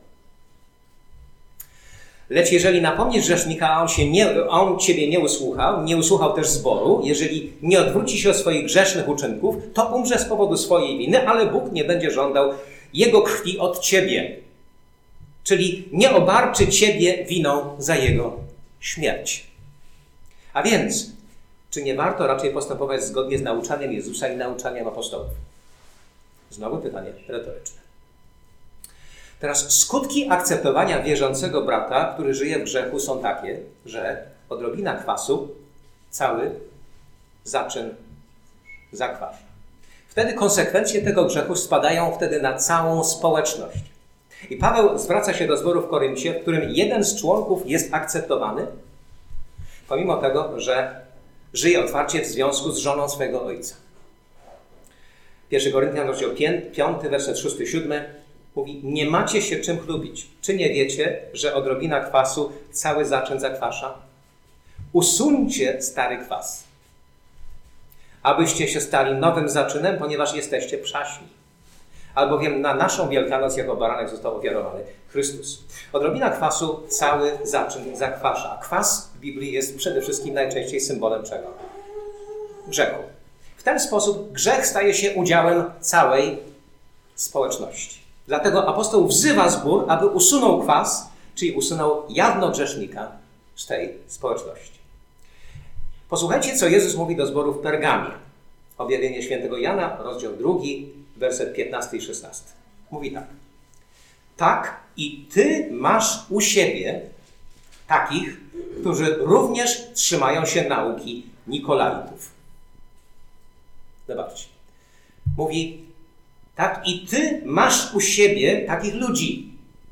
Speaker 1: Lecz jeżeli napomnisz grzesznika, a on, się nie, a on ciebie nie usłuchał, nie usłuchał też zboru, jeżeli nie odwróci się od swoich grzesznych uczynków, to umrze z powodu swojej winy, ale Bóg nie będzie żądał jego krwi od ciebie. Czyli nie obarczy ciebie winą za jego śmierć. A więc, czy nie warto raczej postępować zgodnie z nauczaniem Jezusa i nauczaniem apostołów? Znowu pytanie retoryczne. Teraz skutki akceptowania wierzącego brata, który żyje w grzechu, są takie, że odrobina kwasu cały zaczyn zakwasza. Wtedy konsekwencje tego grzechu spadają wtedy na całą społeczność. I Paweł zwraca się do zboru w Koryncie, w którym jeden z członków jest akceptowany, pomimo tego, że żyje otwarcie w związku z żoną swojego ojca. pierwszy Koryntian, rozdział piąty, werset szósty siódmy mówi: nie macie się czym chlubić. Czy nie wiecie, że odrobina kwasu cały zaczyn zakwasza? Usuńcie stary kwas, abyście się stali nowym zaczynem, ponieważ jesteście przaśni. Albowiem na naszą Wielkanoc jako baranek został ofiarowany Chrystus. Odrobina kwasu cały zaczyn zakwasza. A kwas w Biblii jest przede wszystkim najczęściej symbolem czego? Grzechu. W ten sposób grzech staje się udziałem całej społeczności. Dlatego apostoł wzywa zbór, aby usunął kwas, czyli usunął jawno grzesznika z tej społeczności. Posłuchajcie, co Jezus mówi do zboru w Pergamie. Objawienie świętego Jana, rozdział drugi, werset piętnasty i szesnasty. Mówi tak. Tak i ty masz u siebie takich, którzy również trzymają się nauki Nikolaitów. Zobaczcie. Mówi, tak i ty masz u siebie takich ludzi.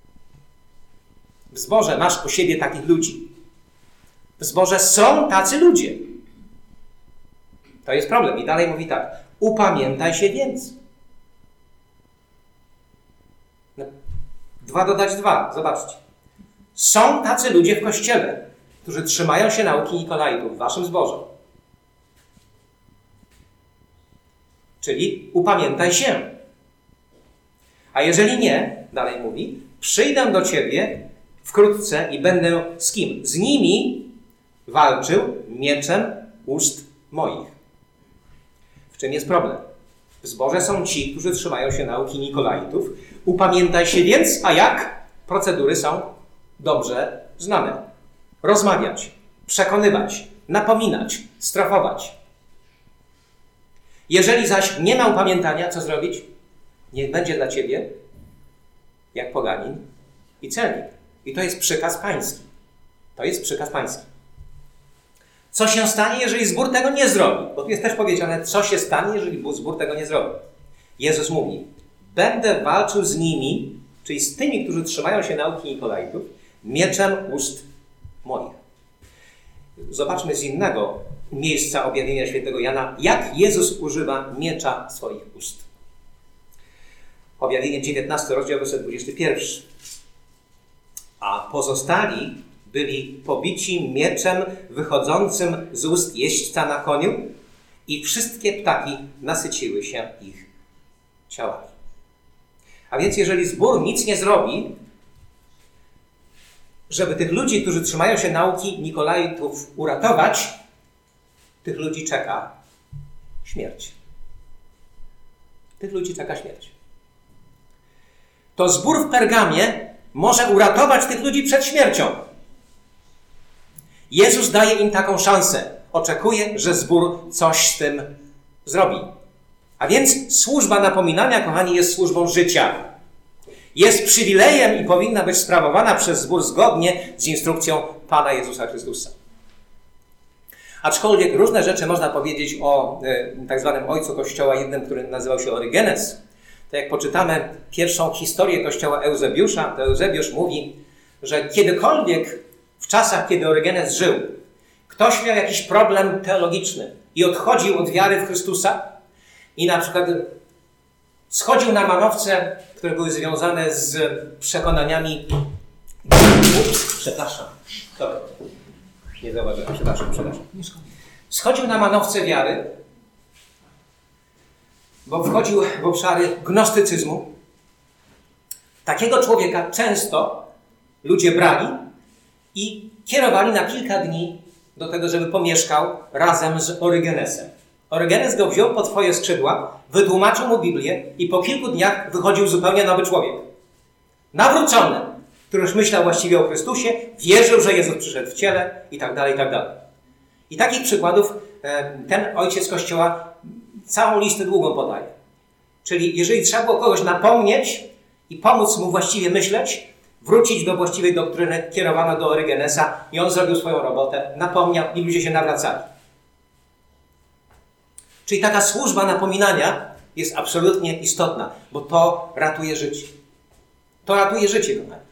Speaker 1: W zborze masz u siebie takich ludzi. W zborze są tacy ludzie. To jest problem. I dalej mówi tak. Upamiętaj się więc. No. Dwa dodać dwa. Zobaczcie. Są tacy ludzie w Kościele, którzy trzymają się nauki Nikolaitów w waszym zborze. Czyli upamiętaj się. A jeżeli nie, dalej mówi, przyjdę do ciebie wkrótce i będę z kim? Z nimi walczył mieczem ust moich. W czym jest problem? W zborze są ci, którzy trzymają się nauki Nikolaitów. Upamiętaj się więc, a jak? Procedury są dobrze znane. Rozmawiać, przekonywać, napominać, strofować. Jeżeli zaś nie ma upamiętania, co zrobić? Niech będzie dla ciebie jak poganin i celnik. I to jest przykaz pański. To jest przykaz pański. Co się stanie, jeżeli zbór tego nie zrobi? Bo tu jest też powiedziane, co się stanie, jeżeli zbór tego nie zrobi. Jezus mówi, będę walczył z nimi, czyli z tymi, którzy trzymają się nauki Nikolaitów, mieczem ust moich. Zobaczmy z innego miejsca objawienia świętego Jana, jak Jezus używa miecza swoich ust. Objawienie dziewiętnasty rozdział, werset dwudziesty pierwszy. A pozostali byli pobici mieczem wychodzącym z ust jeźdźca na koniu i wszystkie ptaki nasyciły się ich ciałami. A więc jeżeli zbór nic nie zrobi, żeby tych ludzi, którzy trzymają się nauki Nikolaitów uratować, tych ludzi czeka śmierć. Tych ludzi czeka śmierć. To zbór w Pergamie może uratować tych ludzi przed śmiercią. Jezus daje im taką szansę. Oczekuje, że zbór coś z tym zrobi. A więc służba napominania, kochani, jest służbą życia. Jest przywilejem i powinna być sprawowana przez zbór zgodnie z instrukcją Pana Jezusa Chrystusa. Aczkolwiek różne rzeczy można powiedzieć o y, tak zwanym ojcu Kościoła, jednym, który nazywał się Orygenes. To jak poczytamy pierwszą historię Kościoła Eusebiusza, to Eusebiusz mówi, że kiedykolwiek w czasach, kiedy Orygenes żył, ktoś miał jakiś problem teologiczny i odchodził od wiary w Chrystusa i na przykład schodził na manowce, które były związane z przekonaniami, ups, przepraszam, Dobra. Nie zauważyłem. Przepraszam, przepraszam. Schodził na manowce wiary, bo wchodził w obszary gnostycyzmu. Takiego człowieka często ludzie brali i kierowali na kilka dni do tego, żeby pomieszkał razem z Orygenesem. Orygenes go wziął pod swoje skrzydła, wytłumaczył mu Biblię i po kilku dniach wychodził zupełnie nowy człowiek. Nawrócony, który już myślał właściwie o Chrystusie, wierzył, że Jezus przyszedł w ciele i tak dalej, i tak dalej. I takich przykładów ten ojciec Kościoła całą listę długą podaje. Czyli jeżeli trzeba było kogoś napomnieć i pomóc mu właściwie myśleć, wrócić do właściwej doktryny, kierowano do Orygenesa i on zrobił swoją robotę, napomniał i ludzie się nawracali. Czyli taka służba napominania jest absolutnie istotna, bo to ratuje życie. To ratuje życie, kochani.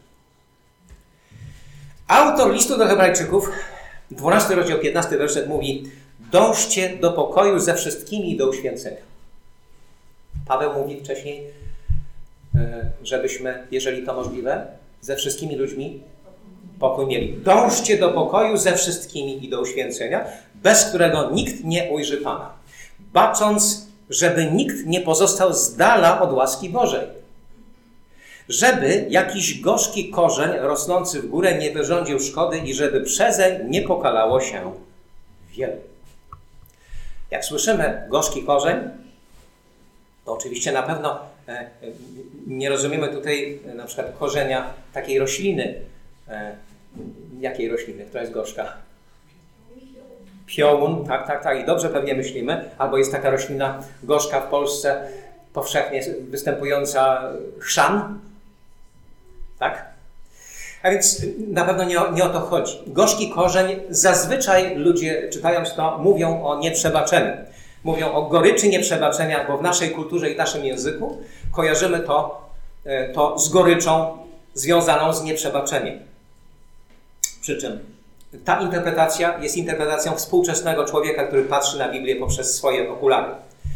Speaker 1: Autor listu do Hebrajczyków, dwunasty rozdział, piętnasty werset mówi: dążcie do pokoju ze wszystkimi i do uświęcenia. Paweł mówi wcześniej, żebyśmy, jeżeli to możliwe, ze wszystkimi ludźmi pokój mieli. Dążcie do pokoju ze wszystkimi i do uświęcenia, bez którego nikt nie ujrzy Pana, bacząc, żeby nikt nie pozostał z dala od łaski Bożej. Żeby jakiś gorzki korzeń rosnący w górę nie wyrządził szkody i żeby przezeń nie pokalało się wielu. Jak słyszymy gorzki korzeń, to oczywiście na pewno e, nie rozumiemy tutaj e, na przykład korzenia takiej rośliny. E, jakiej rośliny? Która jest gorzka? Piołun, tak, tak, tak. I dobrze pewnie myślimy. Albo jest taka roślina gorzka w Polsce powszechnie występująca, chrzan. Tak? A więc na pewno nie o, nie o to chodzi. Gorzki korzeń, zazwyczaj ludzie, czytając to, mówią o nieprzebaczeniu. Mówią o goryczy nieprzebaczenia, bo w naszej kulturze i naszym języku kojarzymy to, to z goryczą związaną z nieprzebaczeniem. Przy czym ta interpretacja jest interpretacją współczesnego człowieka, który patrzy na Biblię poprzez swoje okulary.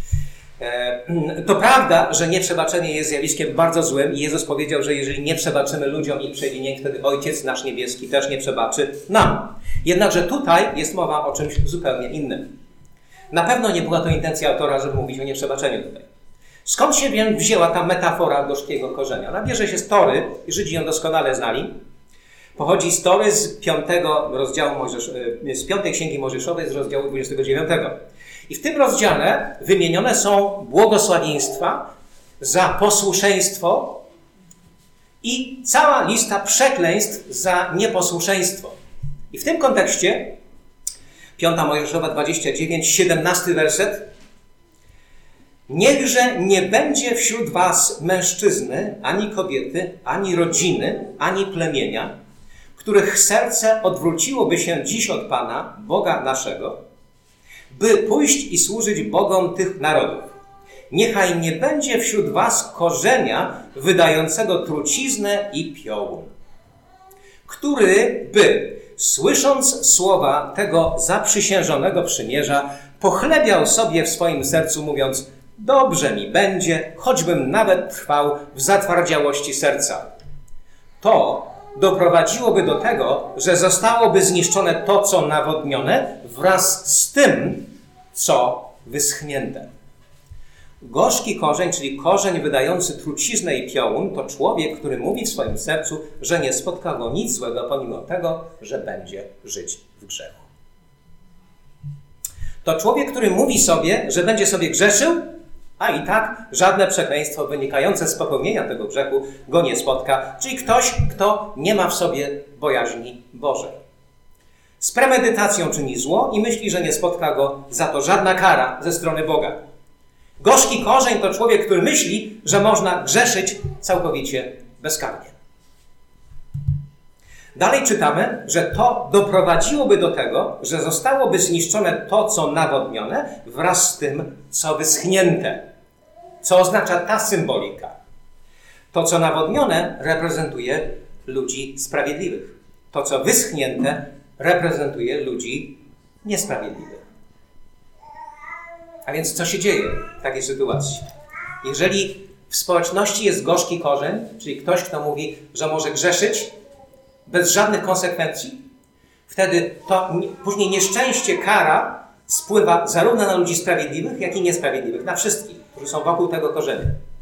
Speaker 1: To prawda, że nieprzebaczenie jest zjawiskiem bardzo złym i Jezus powiedział, że jeżeli nie przebaczymy ludziom ich przewinień, wtedy Ojciec nasz niebieski też nie przebaczy nam. Jednakże tutaj jest mowa o czymś zupełnie innym. Na pewno nie była to intencja autora, żeby mówić o nieprzebaczeniu tutaj. Skąd się więc wzięła ta metafora gorzkiego korzenia? Ona bierze się z Tory, Żydzi ją doskonale znali. Pochodzi z Tory z piątego rozdziału Mojżesz, z piątej księgi Mojżeszowej, z rozdziału dwudziestego dziewiątego. I w tym rozdziale wymienione są błogosławieństwa za posłuszeństwo i cała lista przekleństw za nieposłuszeństwo. I w tym kontekście piąta Mojżeszowa dwadzieścia dziewięć, siedemnasty werset. Niechże nie będzie wśród was mężczyzny, ani kobiety, ani rodziny, ani plemienia, których serce odwróciłoby się dziś od Pana, Boga naszego, by pójść i służyć Bogom tych narodów. Niechaj nie będzie wśród was korzenia wydającego truciznę i piołun, który by, słysząc słowa tego zaprzysiężonego przymierza, pochlebiał sobie w swoim sercu, mówiąc: dobrze mi będzie, choćbym nawet trwał w zatwardziałości serca. To doprowadziłoby do tego, że zostałoby zniszczone to, co nawodnione, wraz z tym, co wyschnięte. Gorzki korzeń, czyli korzeń wydający truciznę i piołun, to człowiek, który mówi w swoim sercu, że nie spotka go nic złego, pomimo tego, że będzie żyć w grzechu. To człowiek, który mówi sobie, że będzie sobie grzeszył, a i tak żadne przekleństwo wynikające z popełnienia tego grzechu go nie spotka, czyli ktoś, kto nie ma w sobie bojaźni Bożej. Z premedytacją czyni zło i myśli, że nie spotka go za to żadna kara ze strony Boga. Gorzki korzeń to człowiek, który myśli, że można grzeszyć całkowicie bezkarnie. Dalej czytamy, że to doprowadziłoby do tego, że zostałoby zniszczone to, co nawodnione, wraz z tym, co wyschnięte. Co oznacza ta symbolika? To, co nawodnione, reprezentuje ludzi sprawiedliwych. To, co wyschnięte, reprezentuje ludzi niesprawiedliwych. A więc co się dzieje w takiej sytuacji? Jeżeli w społeczności jest gorzki korzeń, czyli ktoś, kto mówi, że może grzeszyć bez żadnych konsekwencji, Wtedy to nie, później nieszczęście, kara spływa zarówno na ludzi sprawiedliwych, jak i niesprawiedliwych, na wszystkich, którzy są wokół tego korzenia.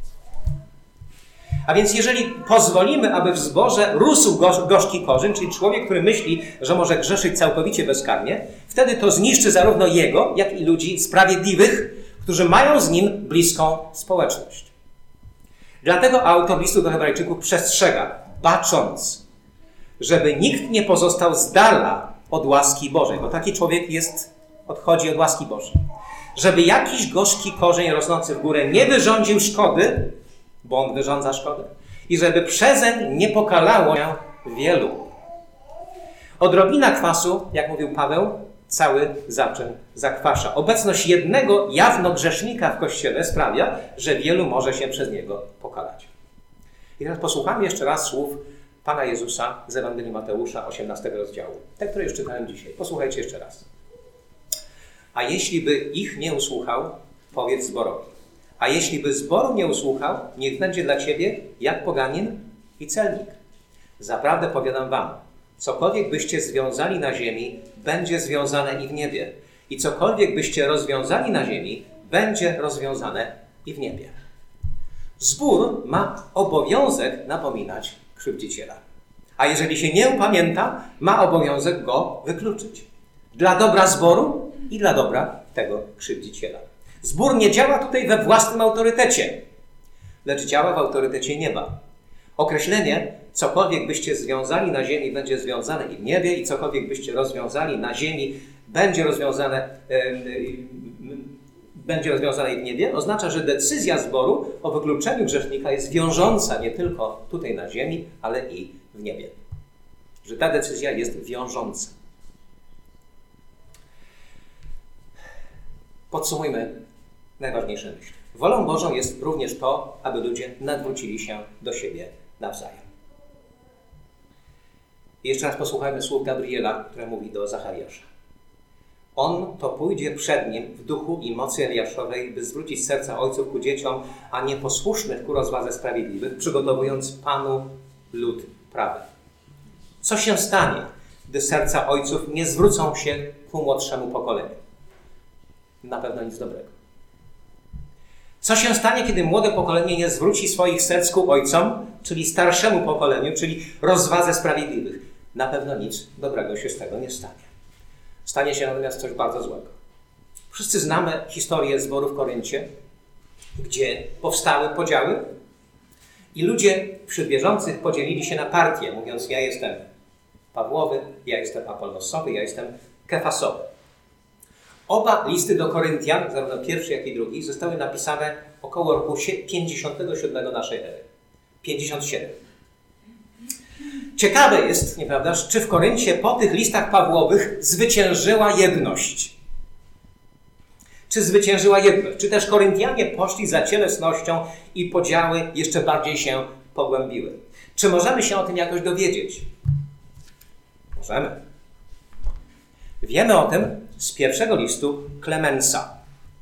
Speaker 1: A więc jeżeli pozwolimy, aby w zborze rósł gorzki korzeń, czyli człowiek, który myśli, że może grzeszyć całkowicie bezkarnie, wtedy to zniszczy zarówno jego, jak i ludzi sprawiedliwych, którzy mają z nim bliską społeczność. Dlatego autor listu do Hebrajczyków przestrzega, bacząc, żeby nikt nie pozostał z dala od łaski Bożej, bo taki człowiek jest, odchodzi od łaski Bożej. Żeby jakiś gorzki korzeń rosnący w górę nie wyrządził szkody, bo on wyrządza szkodę, i żeby przezeń nie pokalało się wielu. Odrobina kwasu, jak mówił Paweł, cały zaczyn zakwasza. Obecność jednego jawno grzesznika w Kościele sprawia, że wielu może się przez niego pokalać. I teraz posłuchamy jeszcze raz słów Pana Jezusa z Ewangelii Mateusza, osiemnastego rozdziału. Te, które już czytałem dzisiaj. Posłuchajcie jeszcze raz. A jeśli by ich nie usłuchał, powiedz zborowi. A jeśli by zboru nie usłuchał, niech będzie dla ciebie jak poganin i celnik. Zaprawdę powiadam wam, cokolwiek byście związali na ziemi, będzie związane i w niebie. I cokolwiek byście rozwiązali na ziemi, będzie rozwiązane i w niebie. Zbór ma obowiązek napominać krzywdziciela. A jeżeli się nie upamięta, ma obowiązek go wykluczyć. Dla dobra zboru i dla dobra tego krzywdziciela. Zbór nie działa tutaj we własnym autorytecie, lecz działa w autorytecie nieba. Określenie, cokolwiek byście związali na ziemi, będzie związane i w niebie, i cokolwiek byście rozwiązali na ziemi, będzie rozwiązane, yy, będzie rozwiązane i w niebie, oznacza, że decyzja zboru o wykluczeniu grzesznika jest wiążąca nie tylko tutaj na ziemi, ale i w niebie. Że ta decyzja jest wiążąca. Podsumujmy najważniejsze myśli. Wolą Bożą jest również to, aby ludzie nawrócili się do siebie nawzajem. I jeszcze raz posłuchajmy słów Gabriela, które mówi do Zachariasza. On to pójdzie przed nim w duchu i mocy Eliaszowej, by zwrócić serca ojców ku dzieciom, a nieposłusznych ku rozwadze sprawiedliwych, przygotowując Panu lud prawy. Co się stanie, gdy serca ojców nie zwrócą się ku młodszemu pokoleniu? Na pewno nic dobrego. Co się stanie, kiedy młode pokolenie nie zwróci swoich serc ku ojcom, czyli starszemu pokoleniu, czyli rozwadze sprawiedliwych? Na pewno nic dobrego się z tego nie stanie. Stanie się natomiast coś bardzo złego. Wszyscy znamy historię zboru w Koryncie, gdzie powstały podziały i ludzie wśród wierzących podzielili się na partie, mówiąc: ja jestem Pawłowy, ja jestem Apollosowy, ja jestem Kefasowy. Oba listy do Koryntian, zarówno pierwszy, jak i drugi, zostały napisane około roku pięćdziesiątego siódmego naszej ery. pięćdziesiąt siedem. Ciekawe jest, nieprawdaż, czy w Koryncie po tych listach Pawłowych zwyciężyła jedność. Czy zwyciężyła jedność? Czy też Koryntianie poszli za cielesnością i podziały jeszcze bardziej się pogłębiły? Czy możemy się o tym jakoś dowiedzieć? Możemy. Wiemy o tym z pierwszego listu Klemensa.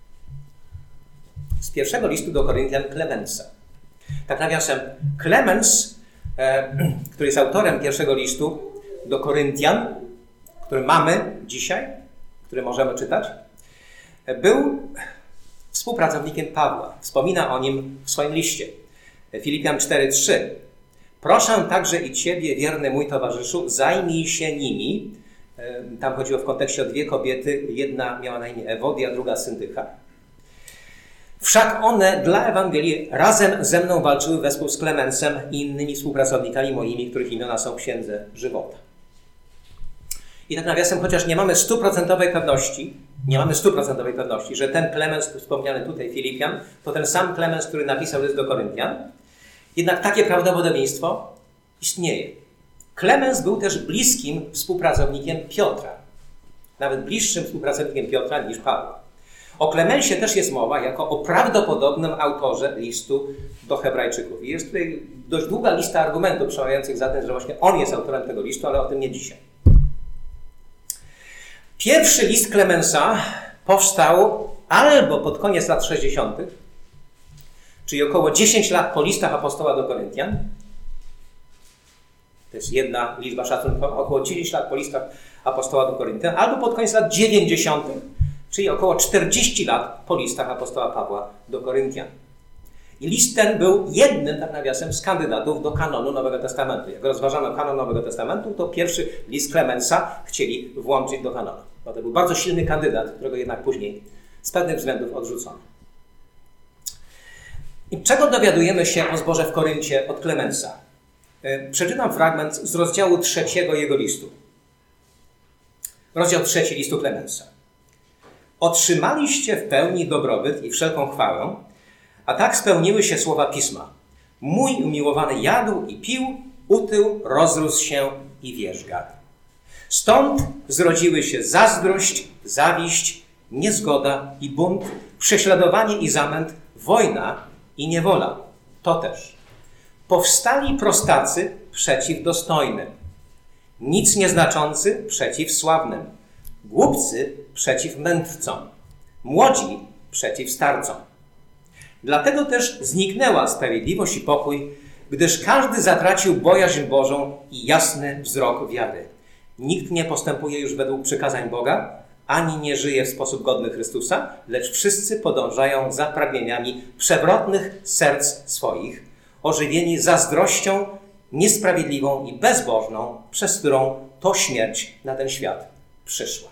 Speaker 1: Z pierwszego listu do Koryntian Klemensa. Tak nawiasem, Klemens, e, który jest autorem pierwszego listu do Koryntian, który mamy dzisiaj, który możemy czytać, był współpracownikiem Pawła. Wspomina o nim w swoim liście. Filipian cztery trzy. Proszę także i ciebie, wierny mój towarzyszu, zajmij się nimi. Tam chodziło w kontekście o dwie kobiety. Jedna miała na imię Ewodia, druga Syntycha. Wszak one dla Ewangelii razem ze mną walczyły wespół z Klemensem i innymi współpracownikami moimi, których imiona są w Księdze Żywota. I tak nawiasem, chociaż nie mamy stuprocentowej pewności, nie mamy stuprocentowej pewności, że ten Klemens, wspomniany tutaj Filipian, to ten sam Klemens, który napisał list do Koryntian, jednak takie prawdopodobieństwo istnieje. Klemens był też bliskim współpracownikiem Piotra. Nawet bliższym współpracownikiem Piotra niż Pawła. O Klemensie też jest mowa jako o prawdopodobnym autorze listu do Hebrajczyków. I jest tutaj dość długa lista argumentów przemawiających za tym, że właśnie on jest autorem tego listu, ale o tym nie dzisiaj. Pierwszy list Klemensa powstał albo pod koniec lat sześćdziesiątych, czyli około dziesięć lat po listach apostoła do Koryntian. To jest jedna liczba szacunkowa, około dziesięć lat po listach apostoła do Koryntian, albo pod koniec lat dziewięćdziesiątych, czyli około czterdzieści lat po listach apostoła Pawła do Koryntian. I list ten był jednym, tak nawiasem, z kandydatów do kanonu Nowego Testamentu. Jak rozważano kanon Nowego Testamentu, to pierwszy list Klemensa chcieli włączyć do kanonu. Bo to był bardzo silny kandydat, którego jednak później z pewnych względów odrzucono. I czego dowiadujemy się o zborze w Koryncie od Klemensa? Przeczytam fragment z rozdziału trzeciego jego listu. Rozdział trzeci listu Klemensa. Otrzymaliście w pełni dobrobyt i wszelką chwałę, a tak spełniły się słowa Pisma. Mój umiłowany jadł i pił, utył, rozrósł się i wierzgał. Stąd zrodziły się zazdrość, zawiść, niezgoda i bunt, prześladowanie i zamęt, wojna i niewola. To też. Powstali prostacy przeciw dostojnym, nic nieznaczący przeciw sławnym, głupcy przeciw mędrcom, młodzi przeciw starcom. Dlatego też zniknęła sprawiedliwość i pokój, gdyż każdy zatracił bojaźń Bożą i jasny wzrok wiary. Nikt nie postępuje już według przykazań Boga, ani nie żyje w sposób godny Chrystusa, lecz wszyscy podążają za pragnieniami przewrotnych serc swoich, ożywieni zazdrością niesprawiedliwą i bezbożną, przez którą to śmierć na ten świat przyszła.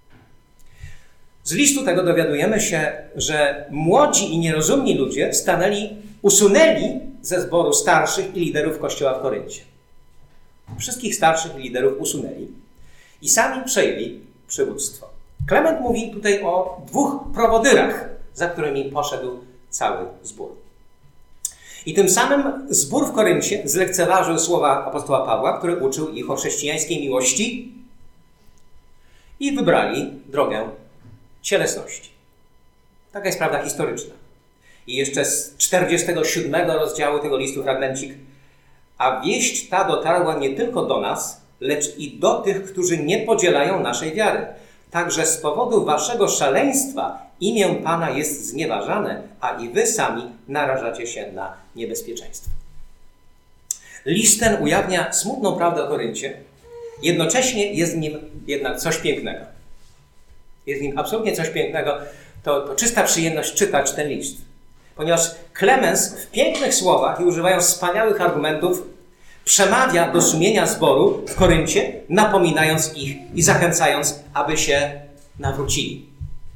Speaker 1: Z listu tego dowiadujemy się, że młodzi i nierozumni ludzie stanęli, usunęli ze zboru starszych i liderów Kościoła w Koryncie. Wszystkich starszych i liderów usunęli i sami przejęli przywództwo. Klement mówi tutaj o dwóch prowodyrach, za którymi poszedł cały zbór. I tym samym zbór w Koryncie zlekceważył słowa apostoła Pawła, który uczył ich o chrześcijańskiej miłości i wybrali drogę cielesności. Taka jest prawda historyczna. I jeszcze z czterdziestego siódmego rozdziału tego listu fragmencik. A wieść ta dotarła nie tylko do nas, lecz i do tych, którzy nie podzielają naszej wiary. Także z powodu waszego szaleństwa imię Pana jest znieważane, a i wy sami narażacie się na niebezpieczeństwo. List ten ujawnia smutną prawdę o Koryncie. Jednocześnie jest w nim jednak coś pięknego. Jest w nim absolutnie coś pięknego. To, to czysta przyjemność czytać ten list. Ponieważ Klemens w pięknych słowach i używając wspaniałych argumentów przemawia do sumienia zboru w Koryncie, napominając ich i zachęcając, aby się nawrócili.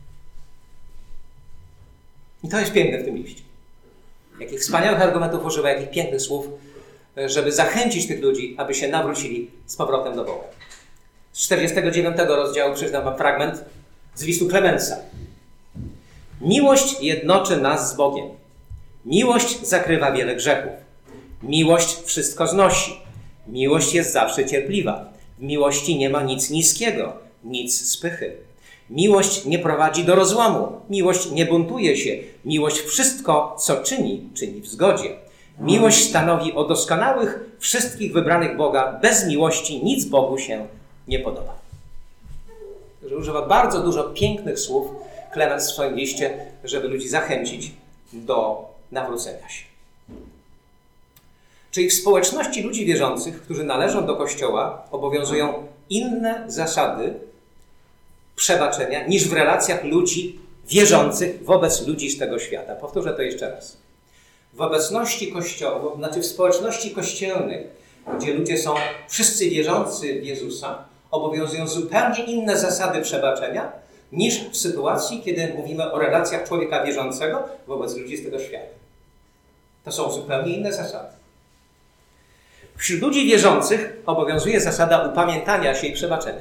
Speaker 1: I to jest piękne w tym liście. Jakich wspaniałych argumentów używa, jakich pięknych słów, żeby zachęcić tych ludzi, aby się nawrócili z powrotem do Boga. Z czterdziestego dziewiątego rozdziału przeczytam wam fragment z listu Klemensa. Miłość jednoczy nas z Bogiem. Miłość zakrywa wiele grzechów. Miłość wszystko znosi. Miłość jest zawsze cierpliwa. W miłości nie ma nic niskiego, nic spychy. Miłość nie prowadzi do rozłamu. Miłość nie buntuje się. Miłość wszystko, co czyni, czyni w zgodzie. Miłość stanowi o doskonałych, wszystkich wybranych Boga. Bez miłości nic Bogu się nie podoba. Używa bardzo dużo pięknych słów Klemens w swoim liście, żeby ludzi zachęcić do nawrócenia się. Czyli w społeczności ludzi wierzących, którzy należą do Kościoła, obowiązują inne zasady przebaczenia niż w relacjach ludzi wierzących wobec ludzi z tego świata. Powtórzę to jeszcze raz. W obecności Kościoła, znaczy w społeczności kościelnej, gdzie ludzie są wszyscy wierzący w Jezusa, obowiązują zupełnie inne zasady przebaczenia niż w sytuacji, kiedy mówimy o relacjach człowieka wierzącego wobec ludzi z tego świata. To są zupełnie inne zasady. Wśród ludzi wierzących obowiązuje zasada upamiętania się i przebaczenia.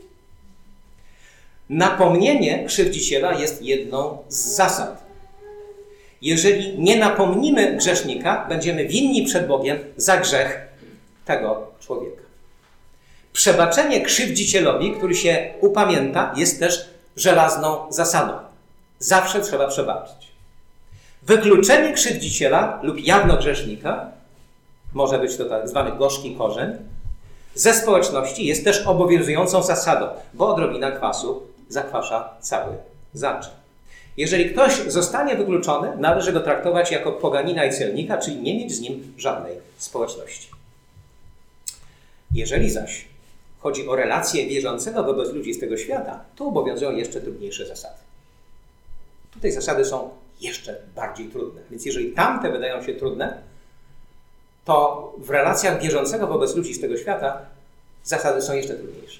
Speaker 1: Napomnienie krzywdziciela jest jedną z zasad. Jeżeli nie napomnimy grzesznika, będziemy winni przed Bogiem za grzech tego człowieka. Przebaczenie krzywdzicielowi, który się upamięta, jest też żelazną zasadą. Zawsze trzeba przebaczyć. Wykluczenie krzywdziciela lub jawnogrzesznika, może być to tak zwany gorzki korzeń, ze społeczności jest też obowiązującą zasadą, bo odrobina kwasu zakwasza cały zaczyn. Jeżeli ktoś zostanie wykluczony, należy go traktować jako poganina i celnika, czyli nie mieć z nim żadnej społeczności. Jeżeli zaś chodzi o relacje wierzącego wobec ludzi z tego świata, tu obowiązują jeszcze trudniejsze zasady. Tutaj zasady są jeszcze bardziej trudne. Więc jeżeli tamte wydają się trudne, to w relacjach wierzącego wobec ludzi z tego świata zasady są jeszcze trudniejsze.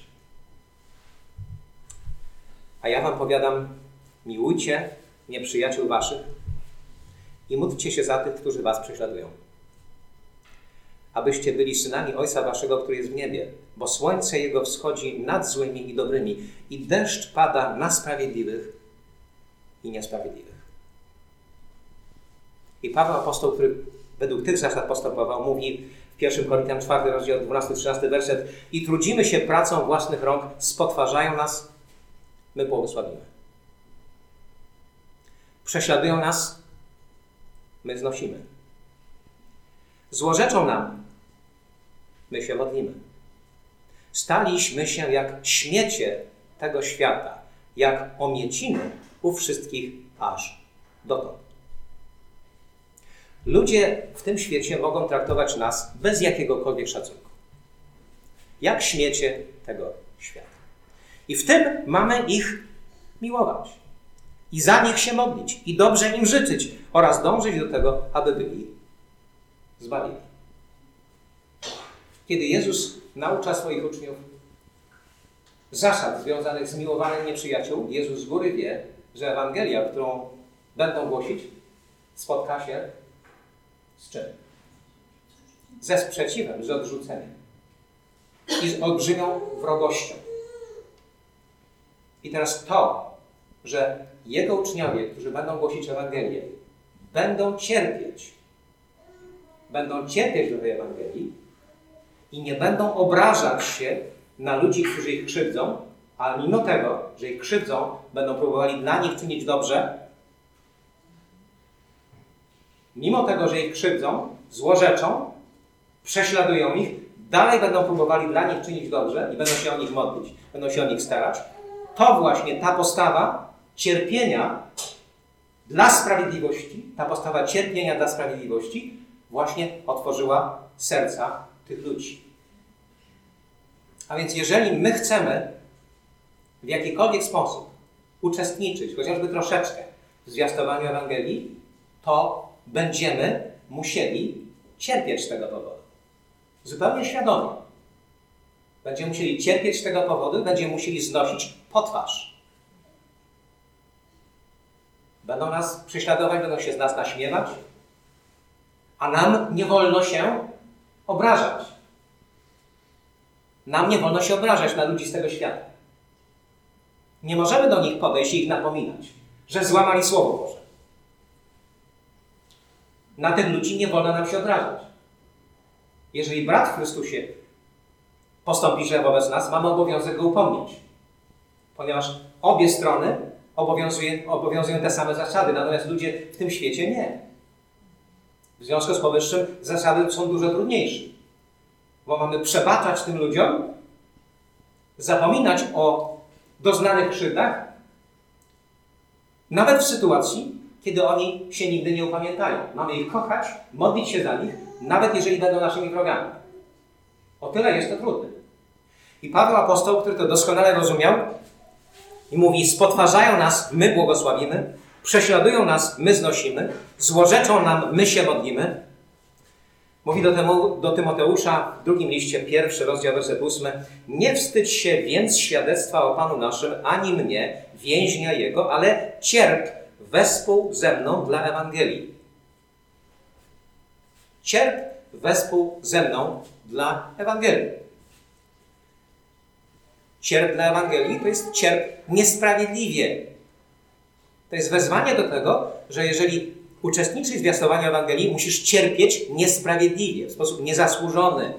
Speaker 1: A ja wam powiadam, miłujcie nieprzyjaciół waszych i módlcie się za tych, którzy was prześladują. Abyście byli synami Ojca waszego, który jest w niebie, bo słońce Jego wschodzi nad złymi i dobrymi i deszcz pada na sprawiedliwych i niesprawiedliwych. I Paweł apostoł, który według tych zasad postępował, mówi w pierwszym Koryntian czwarty rozdział dwunasty trzynasty werset: i trudzimy się pracą własnych rąk, spotwarzają nas, my błogosławimy. Prześladują nas, my znosimy. Złorzeczą nam, my się modlimy. Staliśmy się jak śmiecie tego świata, jak omieciny u wszystkich aż dotąd. Ludzie w tym świecie mogą traktować nas bez jakiegokolwiek szacunku. Jak śmiecie tego świata. I w tym mamy ich miłować. I za nich się modlić. I dobrze im życzyć. Oraz dążyć do tego, aby byli zbawieni. Kiedy Jezus naucza swoich uczniów zasad związanych z miłowaniem nieprzyjaciół, Jezus z góry wie, że Ewangelia, którą będą głosić, spotka się z czym? Ze sprzeciwem, z odrzuceniem i z olbrzymią wrogością. I teraz to, że Jego uczniowie, którzy będą głosić Ewangelię, będą cierpieć, będą cierpieć do tej Ewangelii i nie będą obrażać się na ludzi, którzy ich krzywdzą, a mimo tego, że ich krzywdzą, będą próbowali dla nich czynić dobrze, mimo tego, że ich krzywdzą, złorzeczą, prześladują ich, dalej będą próbowali dla nich czynić dobrze i będą się o nich modlić, będą się o nich starać. To właśnie ta postawa cierpienia dla sprawiedliwości, ta postawa cierpienia dla sprawiedliwości właśnie otworzyła serca tych ludzi. A więc jeżeli my chcemy w jakikolwiek sposób uczestniczyć, chociażby troszeczkę w zwiastowaniu Ewangelii, to będziemy musieli cierpieć z tego powodu. Zupełnie świadomie. Będziemy musieli cierpieć z tego powodu i będziemy musieli znosić potwarz. Będą nas prześladować, będą się z nas naśmiewać, a nam nie wolno się obrażać. Nam nie wolno się obrażać na ludzi z tego świata. Nie możemy do nich podejść i ich napominać, że złamali Słowo Boże. Na tych ludzi nie wolno nam się obrażać. Jeżeli brat w Chrystusie postąpi źle wobec nas, mamy obowiązek go upomnieć. Ponieważ obie strony obowiązuje, obowiązują te same zasady, natomiast ludzie w tym świecie nie. W związku z powyższym zasady są dużo trudniejsze. Bo mamy przebaczać tym ludziom, zapominać o doznanych krzywdach, nawet w sytuacji, kiedy oni się nigdy nie upamiętają. Mamy ich kochać, modlić się za nich, nawet jeżeli będą naszymi wrogami. O tyle jest to trudne. I Paweł apostoł, który to doskonale rozumiał, i mówi: spotwarzają nas, my błogosławimy, prześladują nas, my znosimy, złorzeczą nam, my się modlimy. Mówi do, temu, do Tymoteusza w drugim liście, pierwszy rozdział, werset ósmy: nie wstydź się więc świadectwa o Panu naszym, ani mnie, więźnia Jego, ale cierp wespół ze mną dla Ewangelii. Cierp wespół ze mną dla Ewangelii. Cierp dla Ewangelii to jest cierp niesprawiedliwie. To jest wezwanie do tego, że jeżeli uczestniczysz w zwiastowaniu Ewangelii, musisz cierpieć niesprawiedliwie, w sposób niezasłużony.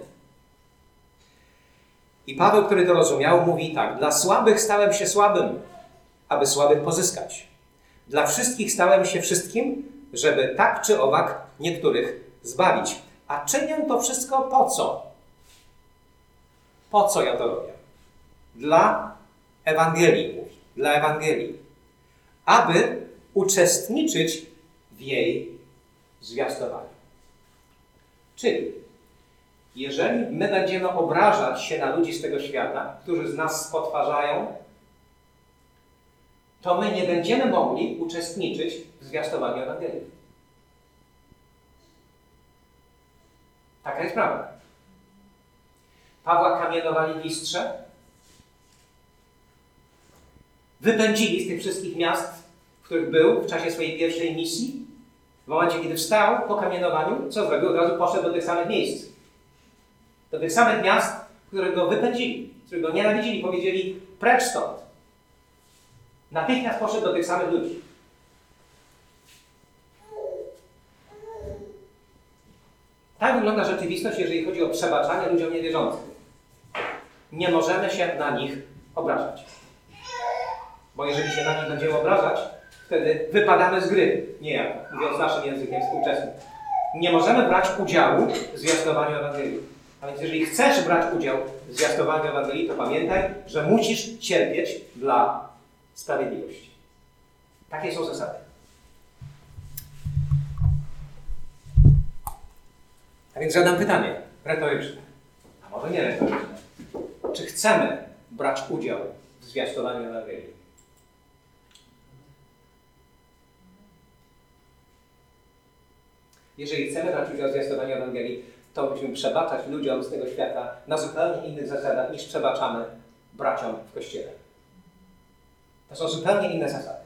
Speaker 1: I Paweł, który to rozumiał, mówi tak: dla słabych stałem się słabym, aby słabych pozyskać. Dla wszystkich stałem się wszystkim, żeby tak czy owak niektórych zbawić. A czynię to wszystko po co? Po co ja to robię? Dla Ewangelii, mówi. Dla Ewangelii. Aby uczestniczyć w w jej zwiastowaniu. Czyli Jeżeli my będziemy obrażać się na ludzi z tego świata, którzy z nas spotwarzają, to my nie będziemy mogli uczestniczyć w zwiastowaniu Ewangelii. Taka jest prawda. Pawła kamienowali w Listrze, wypędzili z tych wszystkich miast, w których był w czasie swojej pierwszej misji. W momencie, kiedy wstał po kamienowaniu, co zrobił? Od razu poszedł do tych samych miejsc. Do tych samych miast, które go wypędzili, które go nienawidzili, powiedzieli precz stąd. Natychmiast poszedł do tych samych ludzi. Tak wygląda rzeczywistość, jeżeli chodzi o przebaczanie ludziom niewierzącym. Nie możemy się na nich obrażać. Bo jeżeli się na nich będziemy obrażać, wtedy wypadamy z gry, niejako, mówiąc naszym językiem współczesnym. Nie możemy brać udziału w zwiastowaniu Ewangelii. A więc jeżeli chcesz brać udział w zwiastowaniu Ewangelii, to pamiętaj, że musisz cierpieć dla sprawiedliwości. Takie są zasady. A więc zadam pytanie retoryczne, a może nie retoryczne. Czy chcemy brać udział w zwiastowaniu Ewangelii? Jeżeli chcemy brać udział w zwiastowaniu Ewangelii, to musimy przebaczać ludziom z tego świata na zupełnie innych zasadach, niż przebaczamy braciom w Kościele. To są zupełnie inne zasady.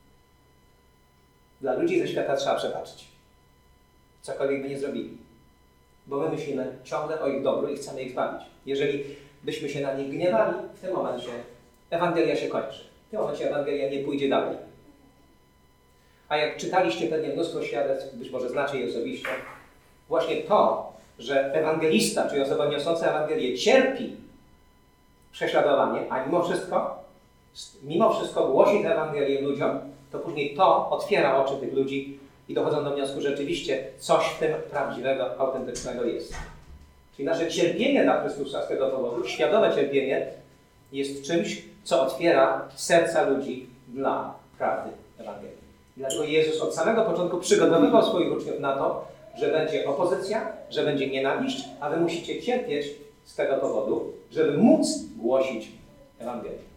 Speaker 1: Dla ludzi ze świata trzeba przebaczyć. Cokolwiek by nie zrobili. Bo my myślimy ciągle o ich dobru i chcemy ich zbawić. Jeżeli byśmy się na nich gniewali, w tym momencie Ewangelia się kończy. W tym momencie Ewangelia nie pójdzie dalej. A jak czytaliście pewnie mnóstwo świadectw, być może znacie je osobiście, właśnie to, że ewangelista, czyli osoba niosąca Ewangelię, cierpi prześladowanie, a mimo wszystko, mimo wszystko głosi tę Ewangelię ludziom, to później to otwiera oczy tych ludzi i dochodzą do wniosku, że rzeczywiście coś w tym prawdziwego, autentycznego jest. Czyli nasze cierpienie dla Chrystusa z tego powodu, świadome cierpienie, jest czymś, co otwiera serca ludzi dla prawdy Ewangelii. Dlatego Jezus od samego początku przygotowywał swoich uczniów na to, że będzie opozycja, że będzie nienawiść, a wy musicie cierpieć z tego powodu, żeby móc głosić Ewangelię.